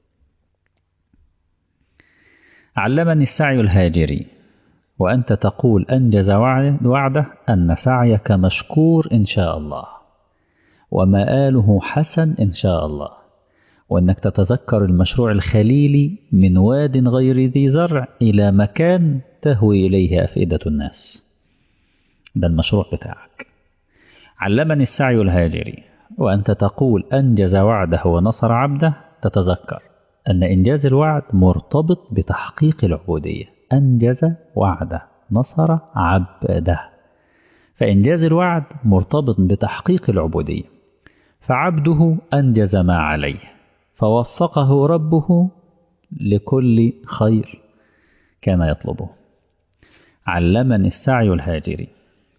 علمني السعي الهاجري وأنت تقول أنجز وعده أن سعيك مشكور إن شاء الله ومآله حسن إن شاء الله، وأنك تتذكر المشروع الخليلي من واد غير ذي زرع إلى مكان تهوي إليه أفئدة الناس. ده المشروع بتاعك. علمني السعي الهاجري وأنت تقول أنجز وعده ونصر عبده، تتذكر أن إنجاز الوعد مرتبط بتحقيق العبودية. أنجز وعده نصر عبده، فإنجاز الوعد مرتبط بتحقيق العبودية، فعبده أنجز ما عليه فوفقه ربه لكل خير كان يطلبه. علمني السعي الهاجري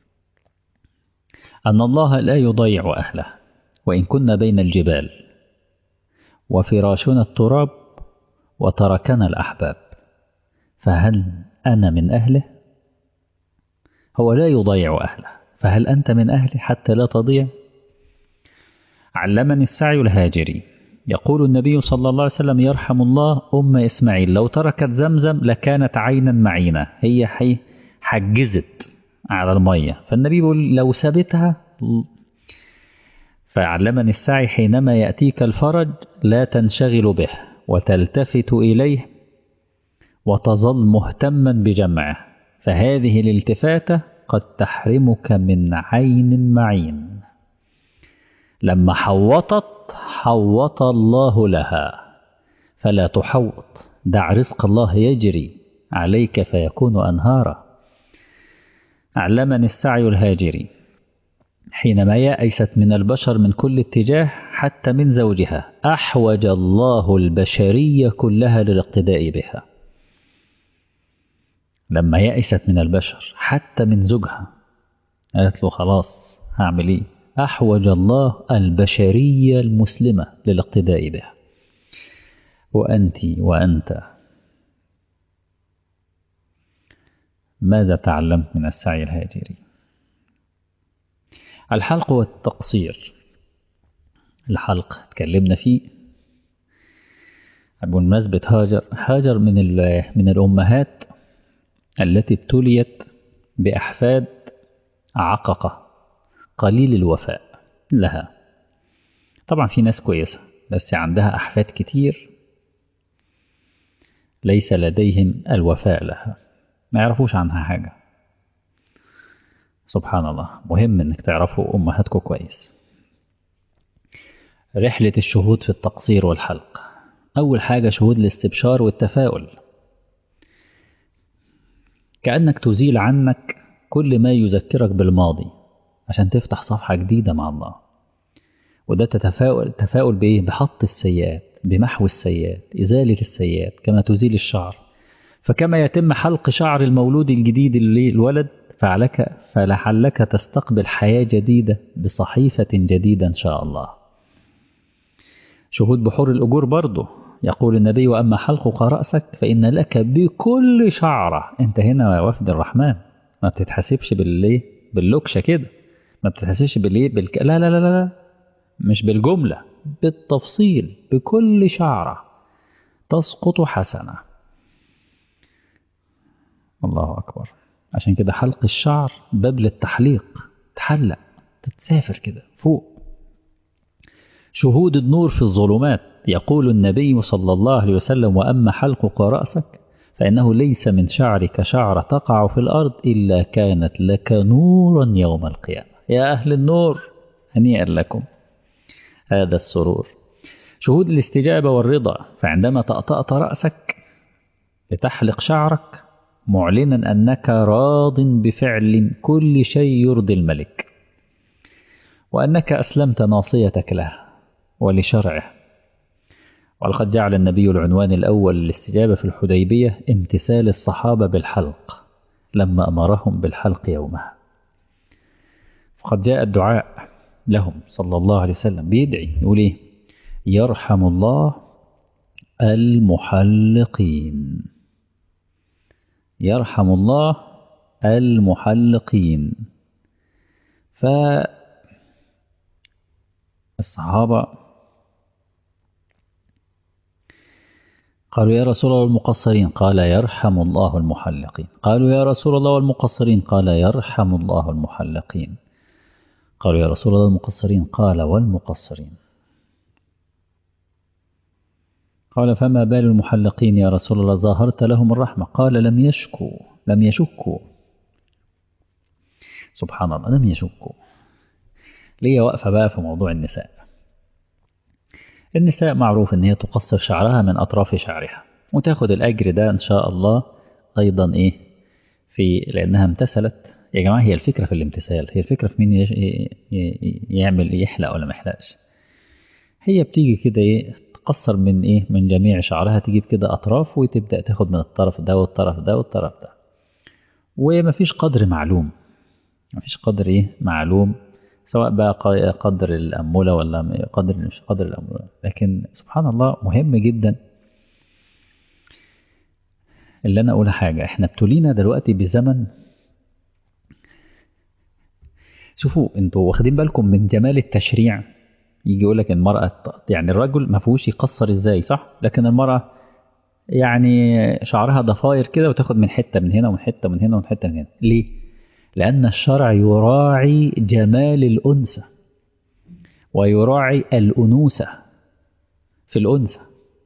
أن الله لا يضيع أهله، وإن كنا بين الجبال وفراشنا التراب وتركنا الأحباب، فهل أنا من أهله؟ هو لا يضيع أهله، فهل أنت من أهله حتى لا تضيع؟ علمني السعي الهاجري يقول النبي صلى الله عليه وسلم يرحم الله أم إسماعيل لو تركت زمزم لكانت عينا معينة، هي حجزت على المية، فالنبي يقول لو سابتها. فعلمني السعي حينما يأتيك الفرج لا تنشغل به وتلتفت إليه وتظل مهتما بجمعه، فهذه الالتفاتة قد تحرمك من عين معين. لما حوط الله لها، فلا تحوط، دع رزق الله يجري عليك فيكون أنهارا. علمني السعي الهاجري حينما يأست من البشر من كل اتجاه حتى من زوجها أحوج الله البشرية كلها للاقتداء بها. لما يأست من البشر حتى من زوجها قالت له خلاص هعمل ايه؟ أحوج الله البشرية المسلمة للاقتداء بها. وأنت وأنت ماذا تعلمت من السعي الهاجري؟ الحلق والتقصير. الحلق تكلمنا فيه بمناسبة هاجر من الأمهات التي ابتليت بأحفاد عققة قليل الوفاء لها. طبعا في ناس كويسة بس عندها أحفاد كتير ليس لديهم الوفاء لها، ما يعرفوش عنها حاجة. سبحان الله، مهم انك تعرفوا أمهاتكم كويس. رحلة الشهود في التقصير والحلق. أول حاجة شهود الاستبشار والتفاؤل، كأنك تزيل عنك كل ما يذكرك بالماضي عشان تفتح صفحة جديدة مع الله. وده تفاؤل بإيه؟ بحط السيئات، بمحو السيئات، إزالة السيئات كما تزيل الشعر. فكما يتم حلق شعر المولود الجديد للولد فلعلك تستقبل حياة جديدة بصحيفة جديدة إن شاء الله. شهود بحور الأجور برضه، يقول النبي وأما حلقك رأسك فإن لك بكل شعرة. أنت هنا وفد الرحمن، ما بتتحسبش باللوكشة كده، ما بتتحسبش لا لا لا لا، مش بالجملة، بالتفصيل، بكل شعرة تسقط حسنة. الله أكبر. عشان كده حلق الشعر باب للتحليق، تحلق تتسافر كده فوق. شهود النور في الظلمات، يقول النبي صلى الله عليه وسلم وأما حلقك رأسك فإنه ليس من شعرك شعرة تقع في الأرض إلا كانت لك نورا يوم القيامة. يا أهل النور هنيئا لكم هذا السرور. شهود الاستجابة والرضا، فعندما تأطأت رأسك لتحلق شعرك معلنا أنك راض بفعل كل شيء يرضي الملك، وأنك أسلمت ناصيتك له ولشرعه. ولقد جعل النبي العنوان الأول للاستجابة في الحديبية امتثال الصحابة بالحلق لما أمرهم بالحلق يومها. فقد جاء الدعاء لهم صلى الله عليه وسلم، بيدعي يقول إيه؟ يرحم الله المحلقين، يرحم الله المحلقين. فالصحابة قالوا يا رسول الله المقصرين، قال يرحم الله المحلقين. قالوا يا رسول الله والمقصرين، قال يرحم الله المحلقين. قالوا يا رسول الله المقصرين، قال والمقصرين. قال فما بال المحلقين يا رسول الله؟ ظاهرت لهم الرحمة. قال لم يشكوا. سبحان الله، لم يشكوا. ليه واقفة بقى في موضوع النساء. النساء معروف ان هي تقصر شعرها من اطراف شعرها وتاخد الاجر ده ان شاء الله ايضا ايه لانها امتثلت. يا جماعة هي الفكرة في الامتثال، هي الفكرة في مين يعمل يحلق ولا ما يحلقش. هي بتيجي كده تقصر من جميع شعرها، تجيب كده اطراف وتبدأ تاخد من الطرف ده والطرف ده والطرف ده، ومفيش قدر معلوم، مفيش قدر معلوم، سواء بقى قدر الأمولة ولا مش قدر الأمولة. لكن سبحان الله مهم جدا اللي أنا أقول حاجة. إحنا ابتلينا دلوقتي بزمن، شوفوا انتوا واخدين بالكم من جمال التشريع. يجي يقول لك المرأة يعني الرجل ما فيهوش يقصر ازاي، صح؟ لكن المرأة يعني شعرها ضفاير كده وتاخد من حتة من هنا ومن حتة من هنا ومن حتة من هنا. ليه؟ لأن الشرع يراعي جمال الأنثى ويراعي الأنوثة في الأنثى.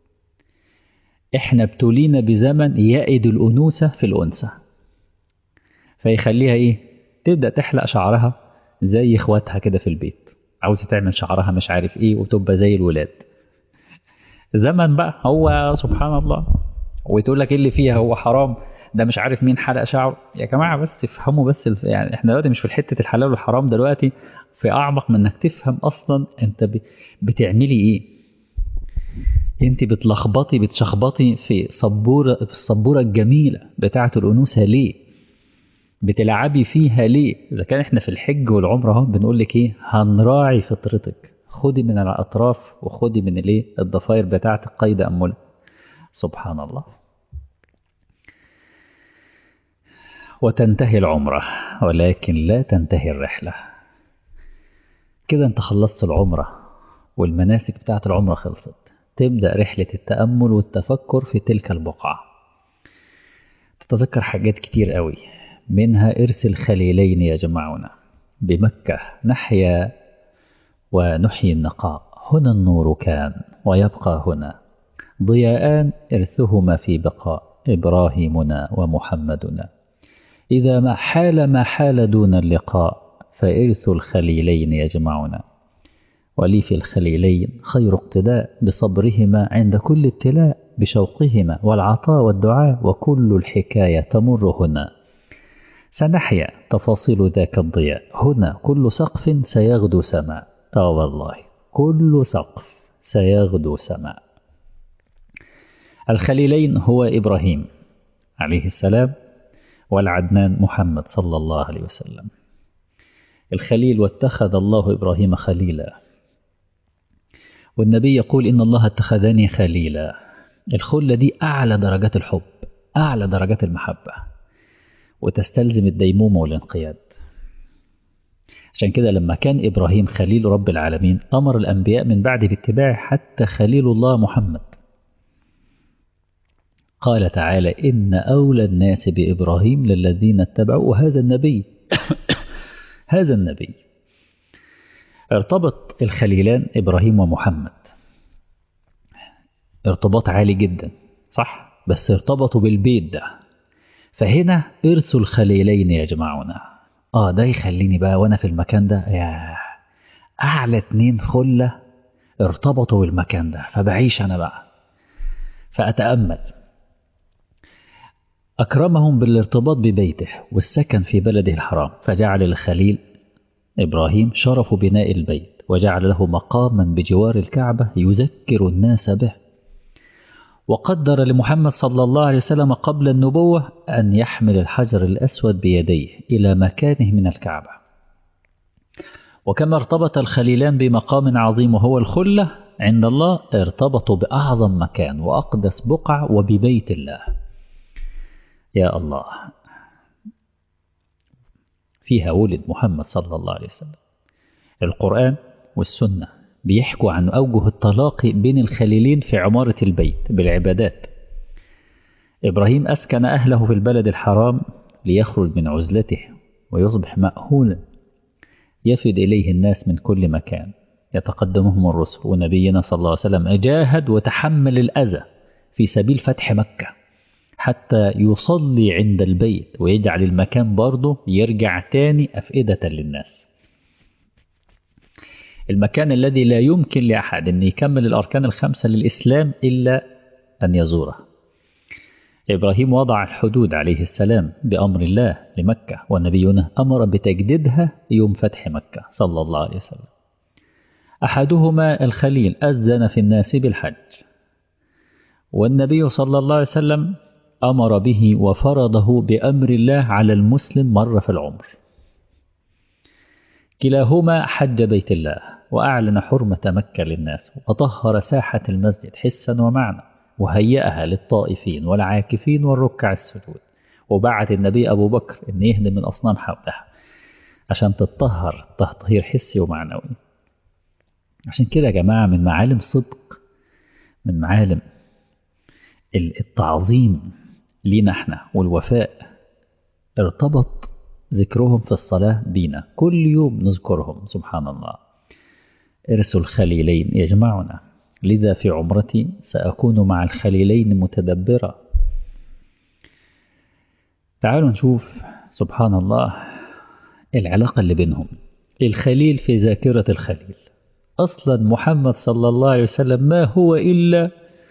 احنا ابتلينا بزمن يائد الأنوثة في الأنثى، فيخليها تبدأ تحلق شعرها زي اخواتها كده في البيت، عاوزة تعمل شعرها مش عارف وتبقى زي الولاد. زمن بقى هو سبحان الله، وتقول لك اللي فيها هو حرام، ده مش عارف مين حلق شعره. يا جماعة بس افهموا بس يعني احنا دلوقتي مش في حتة الحلال والحرام دلوقتي، في أعمق من إنك تفهم أصلا أنت بتعملي إيه. أنت بتشخبطي في السبورة الجميلة بتاعة الأنوثة ليه؟ بتلعبي فيها ليه؟ إذا كان إحنا في الحج والعمرة اهو بنقول لك إيه؟ هنراعي فطرتك، خدي من الأطراف وخدي من الضفاير بتاعتك قيد أمل. سبحان الله. وتنتهي العمرة ولكن لا تنتهي الرحلة. كده انت خلصت العمرة والمناسك بتاعت العمرة خلصت، تبدأ رحلة التأمل والتفكر في تلك البقعة. تتذكر حاجات كتير قوي، منها إرث الخليلين يجمعنا بمكة، نحيا ونحيي النقاء، هنا النور كان ويبقى هنا، ضياءان إرثهما في بقاء، إبراهيمنا ومحمدنا، إذا ما حال دون اللقاء، فإرث الخليلين يجمعنا. ولي في الخليلين خير اقتداء، بصبرهما عند كل ابتلاء، بشوقهما والعطاء والدعاء، وكل الحكاية تمر هنا، سنحيا تفاصيل ذاك الضياء، هنا كل سقف سيغدو سماء. والله كل سقف سيغدو سماء. الخليلين هو إبراهيم عليه السلام والعدنان محمد صلى الله عليه وسلم. الخليل، واتخذ الله إبراهيم خليلا، والنبي يقول إن الله اتخذني خليلا. الخلة دي أعلى درجات الحب، أعلى درجات المحبة، وتستلزم الديمومة والانقياد. عشان كده لما كان إبراهيم خليل رب العالمين أمر الأنبياء من بعد باتباعه، حتى خليل الله محمد. قال تعالى إن أولى الناس بإبراهيم للذين اتبعوا هذا النبي هذا النبي. ارتبط الخليلان إبراهيم ومحمد ارتباط عالي جدا، صح؟ بس ارتبطوا بالبيت ده، فهنا إرث الخليلين يجمعنا. ده يخليني بقى وأنا في المكان ده، يا أعلى 2 خلة ارتبطوا بالمكان ده، فبعيش أنا بقى فأتأمل. أكرمهم بالارتباط ببيته والسكن في بلده الحرام، فجعل الخليل إبراهيم شرف بناء البيت، وجعل له مقاما بجوار الكعبة يذكر الناس به. وقدر لمحمد صلى الله عليه وسلم قبل النبوة أن يحمل الحجر الأسود بيديه إلى مكانه من الكعبة. وكما ارتبط الخليلان بمقام عظيم وهو الخلة عند الله، ارتبطوا بأعظم مكان وأقدس بقعة وببيت الله. يا الله، فيها ولد محمد صلى الله عليه وسلم. القرآن والسنة بيحكوا عن أوجه الطلاق بين الخليلين في عمارة البيت بالعبادات. إبراهيم أسكن أهله في البلد الحرام ليخرج من عزلته ويصبح مأهولا، يفد إليه الناس من كل مكان، يتقدمهم الرسل، ونبينا صلى الله عليه وسلم جاهد وتحمل الأذى في سبيل فتح مكة حتى يصلي عند البيت ويجعل المكان برضه يرجع تاني أفئدة للناس. المكان الذي لا يمكن لأحد أن يكمل الأركان الخمسة للإسلام إلا أن يزوره. إبراهيم وضع الحدود عليه السلام بأمر الله لمكة، ونبينا أمر بتجديدها يوم فتح مكة صلى الله عليه وسلم. أحدهما الخليل أذن في الناس بالحج، والنبي صلى الله عليه وسلم أمر به وفرضه بأمر الله على المسلم مرة في العمر. كلاهما حج بيت الله وأعلن حرمة مكة للناس، وطهر ساحة المسجد حسا ومعنى، وهيئها للطائفين والعاكفين والركع السجود. وبعت النبي أبو بكر أن يهدم الأصنام حولها عشان تطهر تطهير حسي ومعنوي. عشان كده يا جماعة من معالم صدق، من معالم التعظيم لينا احنا والوفاء، ارتبط ذكرهم في الصلاة بينا، كل يوم نذكرهم. سبحان الله. إرث الخليلين يجمعنا، لذا في عمرتي سأكون مع الخليلين متدبرا. تعالوا نشوف سبحان الله العلاقة اللي بينهم. الخليل في ذاكرة الخليل. أصلا محمد صلى الله عليه وسلم ما هو إلا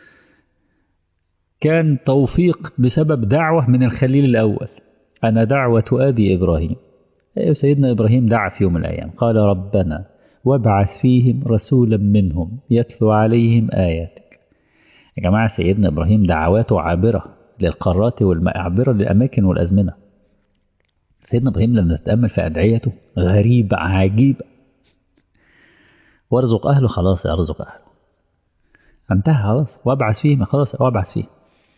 كان توفيق بسبب دعوة من الخليل الأول. أنا دعوة أبي إبراهيم سيدنا إبراهيم دعا في يوم من الأيام قال ربنا وابعث فيهم رسولا منهم يتلو عليهم آياتك. يا جماعة سيدنا إبراهيم دعواته عابرة للقارات عابرة للأماكن والأزمنة. سيدنا إبراهيم لما نتأمل في أدعيته غريبة عجيبة. وارزق أهله، خلاص أرزق أهله، انتهى خلاص. وابعث فيهم، خلاص وابعث فيهم.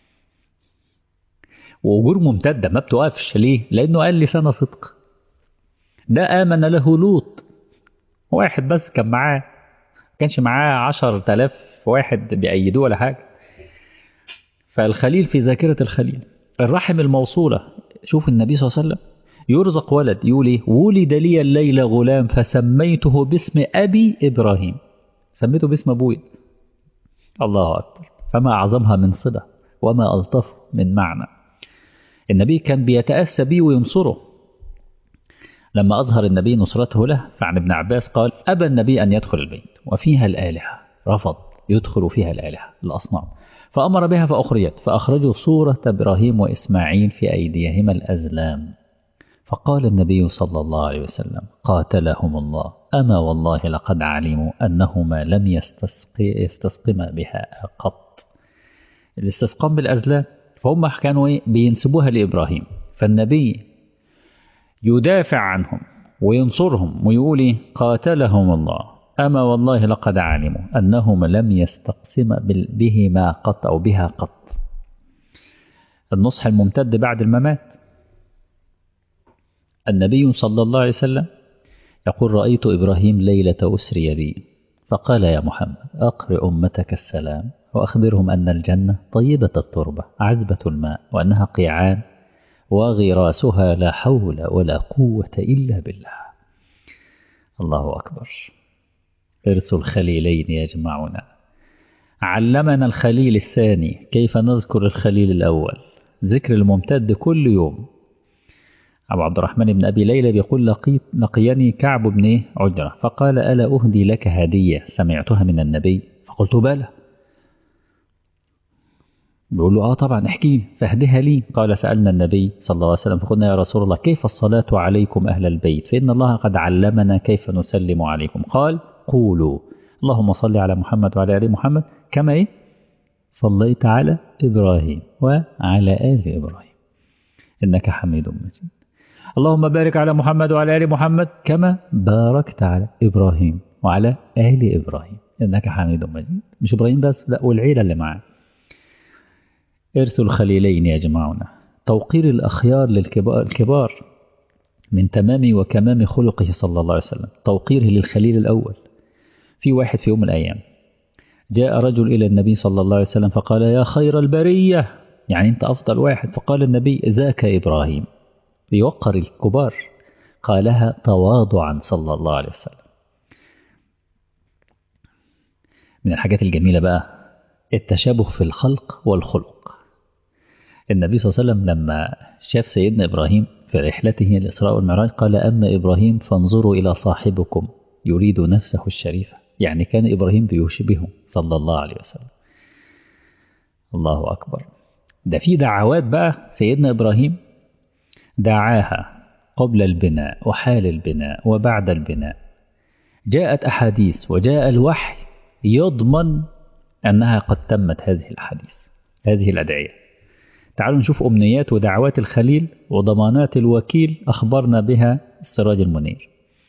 وأجور ممتدة ما بتوقفش. ليه؟ لأنه قال لسان صدق. ده آمن له لوط، واحد بس كان معاه، ما كانش معاه 10,000 واحد بيأيدوه ولا حاجة. فالخليل في ذاكرة الخليل. الرحم الموصولة. شوف النبي صلى الله عليه وسلم يرزق ولد، يقول ايه؟ ولد لي الليلة غلام فسميته باسم أبي إبراهيم. سميته باسم أبوي. الله أكبر. فما أعظمها من صلة وما ألطف من معنى. النبي كان بيتأسى به وينصره. لما أظهر النبي نصرته له، فعن ابن عباس قال أبى النبي أن يدخل البيت وفيها الآلهة، رفض يدخل فيها الآلهة الأصنام، فأمر بها فأخرجت، فأخرجوا صورة إبراهيم وإسماعيل في أيديهما الأزلام. فقال النبي صلى الله عليه وسلم قاتلهم الله، أما والله لقد علموا أنهما لم يستسقما بها قط. الاستسقام بالأزلام، فهم كانوا بينسبوها لإبراهيم. فالنبي يدافع عنهم وينصرهم ويقول قاتلهم الله، أما والله لقد علموا أنهم لم يستقسم بهما قط أو بها قط. النصح الممتد بعد الممات. النبي صلى الله عليه وسلم يقول رأيت إبراهيم ليلة أسري بي فقال يا محمد أقرئ أمتك السلام وأخبرهم أن الجنة طيبة التربة عذبة الماء وأنها قيعان وغراسها لا حول ولا قوة إلا بالله. الله أكبر. إرث الخليلين يجمعنا. علمنا الخليل الثاني كيف نذكر الخليل الأول. ذكر الممتد كل يوم. أبو عبد الرحمن بن أبي ليلى بيقول لقيني كعب بن عجرة فقال ألا أهدي لك هدية سمعتها من النبي؟ فقلت بلى. بيقول له طبعا احكي لي. فاهدها لي. قال سألنا النبي صلى الله عليه وسلم فقلنا يا رسول الله كيف الصلاة عليكم أهل البيت فإن الله قد علمنا كيف نسلم عليكم. قال قولوا اللهم صل على محمد وعلى آل محمد كما صليت على إبراهيم وعلى آل إبراهيم إنك حميد مجيد. اللهم بارك على محمد وعلى آل محمد كما باركت على إبراهيم وعلى آل إبراهيم إنك حميد مجيد. مش إبراهيم بس، لا، والعيلة اللي معاه. إرث الخليلين يجمعنا. توقير الأخيار الكبار من تمام وكمام خلقه صلى الله عليه وسلم. توقيره للخليل الأول. في واحد في يوم من الأيام جاء رجل إلى النبي صلى الله عليه وسلم فقال يا خير البرية، يعني أنت أفضل واحد. فقال النبي ذاك إبراهيم. بيوقر الكبار. قالها تواضعا صلى الله عليه وسلم. من الحاجات الجميلة بقى التشابه في الخلق والخلق. النبي صلى الله عليه وسلم لما شاف سيدنا إبراهيم في رحلته الإسراء والمعراج قال أما إبراهيم فانظروا إلى صاحبكم يريد نفسه الشريفة. يعني كان إبراهيم بيشبهه صلى الله عليه وسلم. الله أكبر. ده في دعوات بقى سيدنا إبراهيم دعاها قبل البناء وحال البناء وبعد البناء. جاءت أحاديث وجاء الوحي يضمن أنها قد تمت هذه الأحاديث، هذه الأدعية. تعالوا نشوف أمنيات ودعوات الخليل وضمانات الوكيل أخبرنا بها السراج المنير.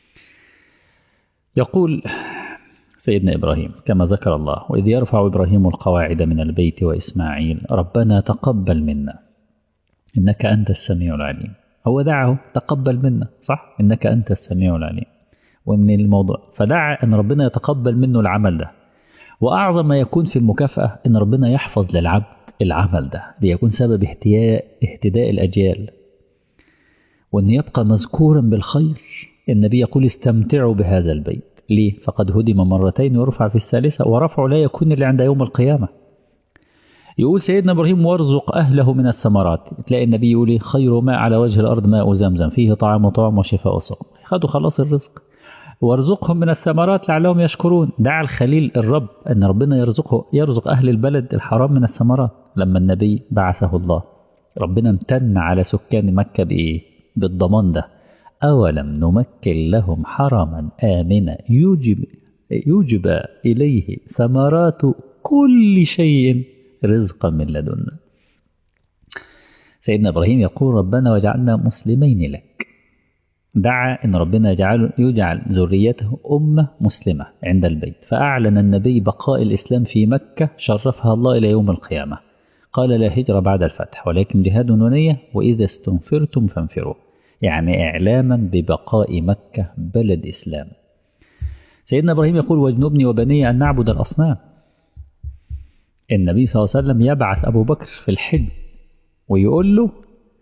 يقول سيدنا إبراهيم كما ذكر الله وإذ يرفع إبراهيم القواعد من البيت وإسماعيل ربنا تقبل منا إنك أنت السميع العليم. هو دعه تقبل منا، صح؟ إنك أنت السميع العليم. ومن الموضوع فدعا أن ربنا يتقبل منه العمل ده. وأعظم ما يكون في المكافأة أن ربنا يحفظ للعبد العمل ده ليكون سبب اهتداء الأجيال وأن يبقى مذكورا بالخير. النبي يقول استمتعوا بهذا البيت. ليه؟ فقد هدم مرتين ويرفع في الثالثة ورفعه لا يكون إلا عند يوم القيامة. يقول سيدنا إبراهيم وارزق أهله من الثمرات. تلاقي النبي يقول خير ماء على وجه الأرض ماء زمزم فيه طعام وطعم وشفاء وسقم. خدوا خلاص الرزق. وارزقهم من الثمرات لعلهم يشكرون. دعا الخليل الرب أن ربنا يرزق أهل البلد الحرام من الثمرات. لما النبي بعثه الله ربنا امتن على سكان مكة بإيه؟ بالضمان ده. أولم نمكن لهم حرما آمنا يجب إليه ثمرات كل شيء رزقا من لدنا. سيدنا إبراهيم يقول ربنا وجعلنا مسلمين لك، دعا أن ربنا يجعل ذريته أمة مسلمة عند البيت، فأعلن النبي بقاء الإسلام في مكة شرفها الله إلى يوم القيامة. قال لا هجرة بعد الفتح ولكن جهاد ونية، وإذا استنفرتم فانفروا، يعني إعلاما ببقاء مكة بلد إسلام. سيدنا إبراهيم يقول واجنبني وبني أن نعبد الأصنام. النبي صلى الله عليه وسلم يبعث أبو بكر في الحج ويقول له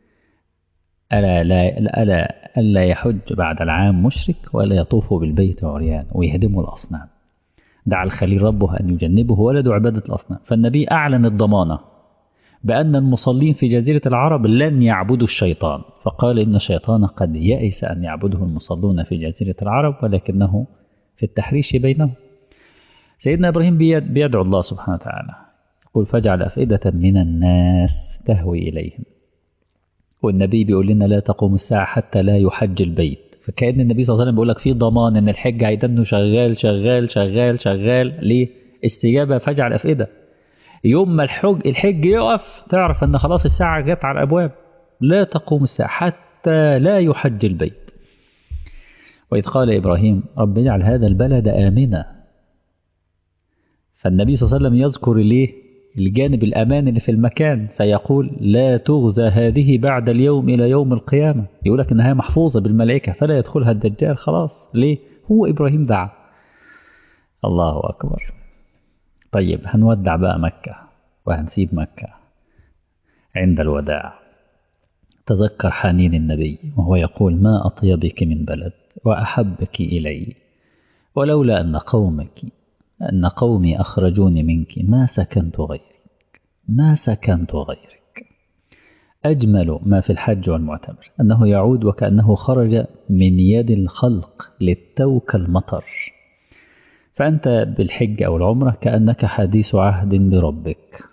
ألا يحج بعد العام مشرك ولا يطوف بالبيت عريان ويهدموا الأصنام. دعا الخليل ربه أن يجنبه ولده عبادة الأصنام. فالنبي أعلن الضمانة بأن المصلين في جزيرة العرب لن يعبدوا الشيطان، فقال إن الشيطان قد يئس أن يعبده المصلون في جزيرة العرب ولكنه في التحريش بينهم. سيدنا إبراهيم بيدعو الله سبحانه وتعالى يقول فاجعل أفئدة من الناس تهوي إليهم، والنبي بيقول لنا لا تقوم الساعة حتى لا يحج البيت. فكأن النبي صلى الله عليه وسلم بيقول لك في ضمان ان الحج هيدنه شغال شغال شغال شغال. ليه؟ استجابة فاجعل أفئدة. يوم ما الحج يقف تعرف ان خلاص الساعة جت على الأبواب، لا تقوم الساعة حتى لا يحج البيت. وإذ قال إبراهيم رب اجعل هذا البلد آمنا، فالنبي صلى الله عليه وسلم يذكر ليه الجانب الأمان اللي في المكان، فيقول لا تغزى هذه بعد اليوم إلى يوم القيامة. يقول لك إنها محفوظة بالملائكة فلا يدخلها الدجال. خلاص ليه؟ هو إبراهيم دعا. الله أكبر. طيب هنودع بقى مكة وهنسيب مكة. عند الوداع تذكر حنين النبي وهو يقول ما أطيبك من بلد وأحبك إلي، ولولا أن قومي أخرجوني منك ما سكنت غيرك. أجمل ما في الحج والمعتمر أنه يعود وكأنه خرج من يد الخلق للتوك المطر. فأنت بالحج أو العمرة كأنك حديث عهد بربك.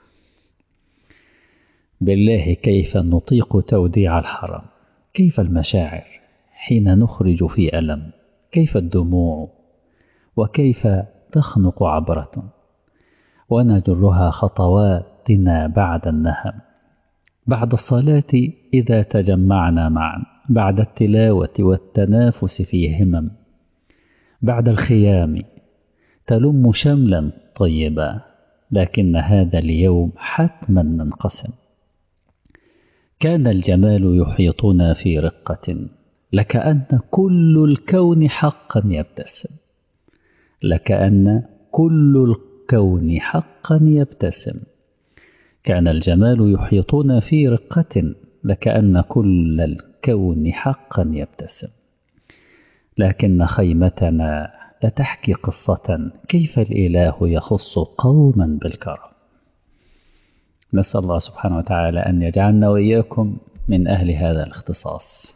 بالله كيف نطيق توديع الحرم، كيف المشاعر حين نخرج في ألم، كيف الدموع وكيف تخنق عبرة ونجرها خطواتنا بعد النهم، بعد الصلاة إذا تجمعنا معا، بعد التلاوة والتنافس في همم، بعد الخيام تلم شملا طيبا، لكن هذا اليوم حتما ننقسم. كان الجمال يحيطنا في رقة لكأن كل الكون حقا يبتسم، لكأن كل الكون حقا يبتسم. كان الجمال يحيطنا في رقة لكأن كل الكون حقا يبتسم، لكن خيمتنا لتحكي قصة كيف الإله يخص قوما بالكرم. نسأل الله سبحانه وتعالى أن يجعلنا وإياكم من أهل هذا الاختصاص.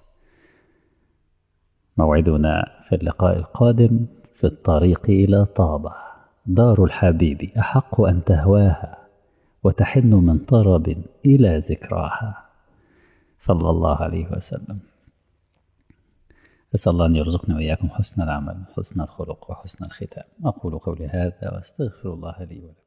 موعدنا في اللقاء القادم في الطريق إلى طابة، دار الحبيب أحق أن تهواها وتحن من طرب إلى ذكراها، صلى الله عليه وسلم. أسأل الله أن يرزقنا وإياكم حسن العمل، حسن الخلق، وحسن الختام. أقول قولي هذا وأستغفر الله لي ولكم.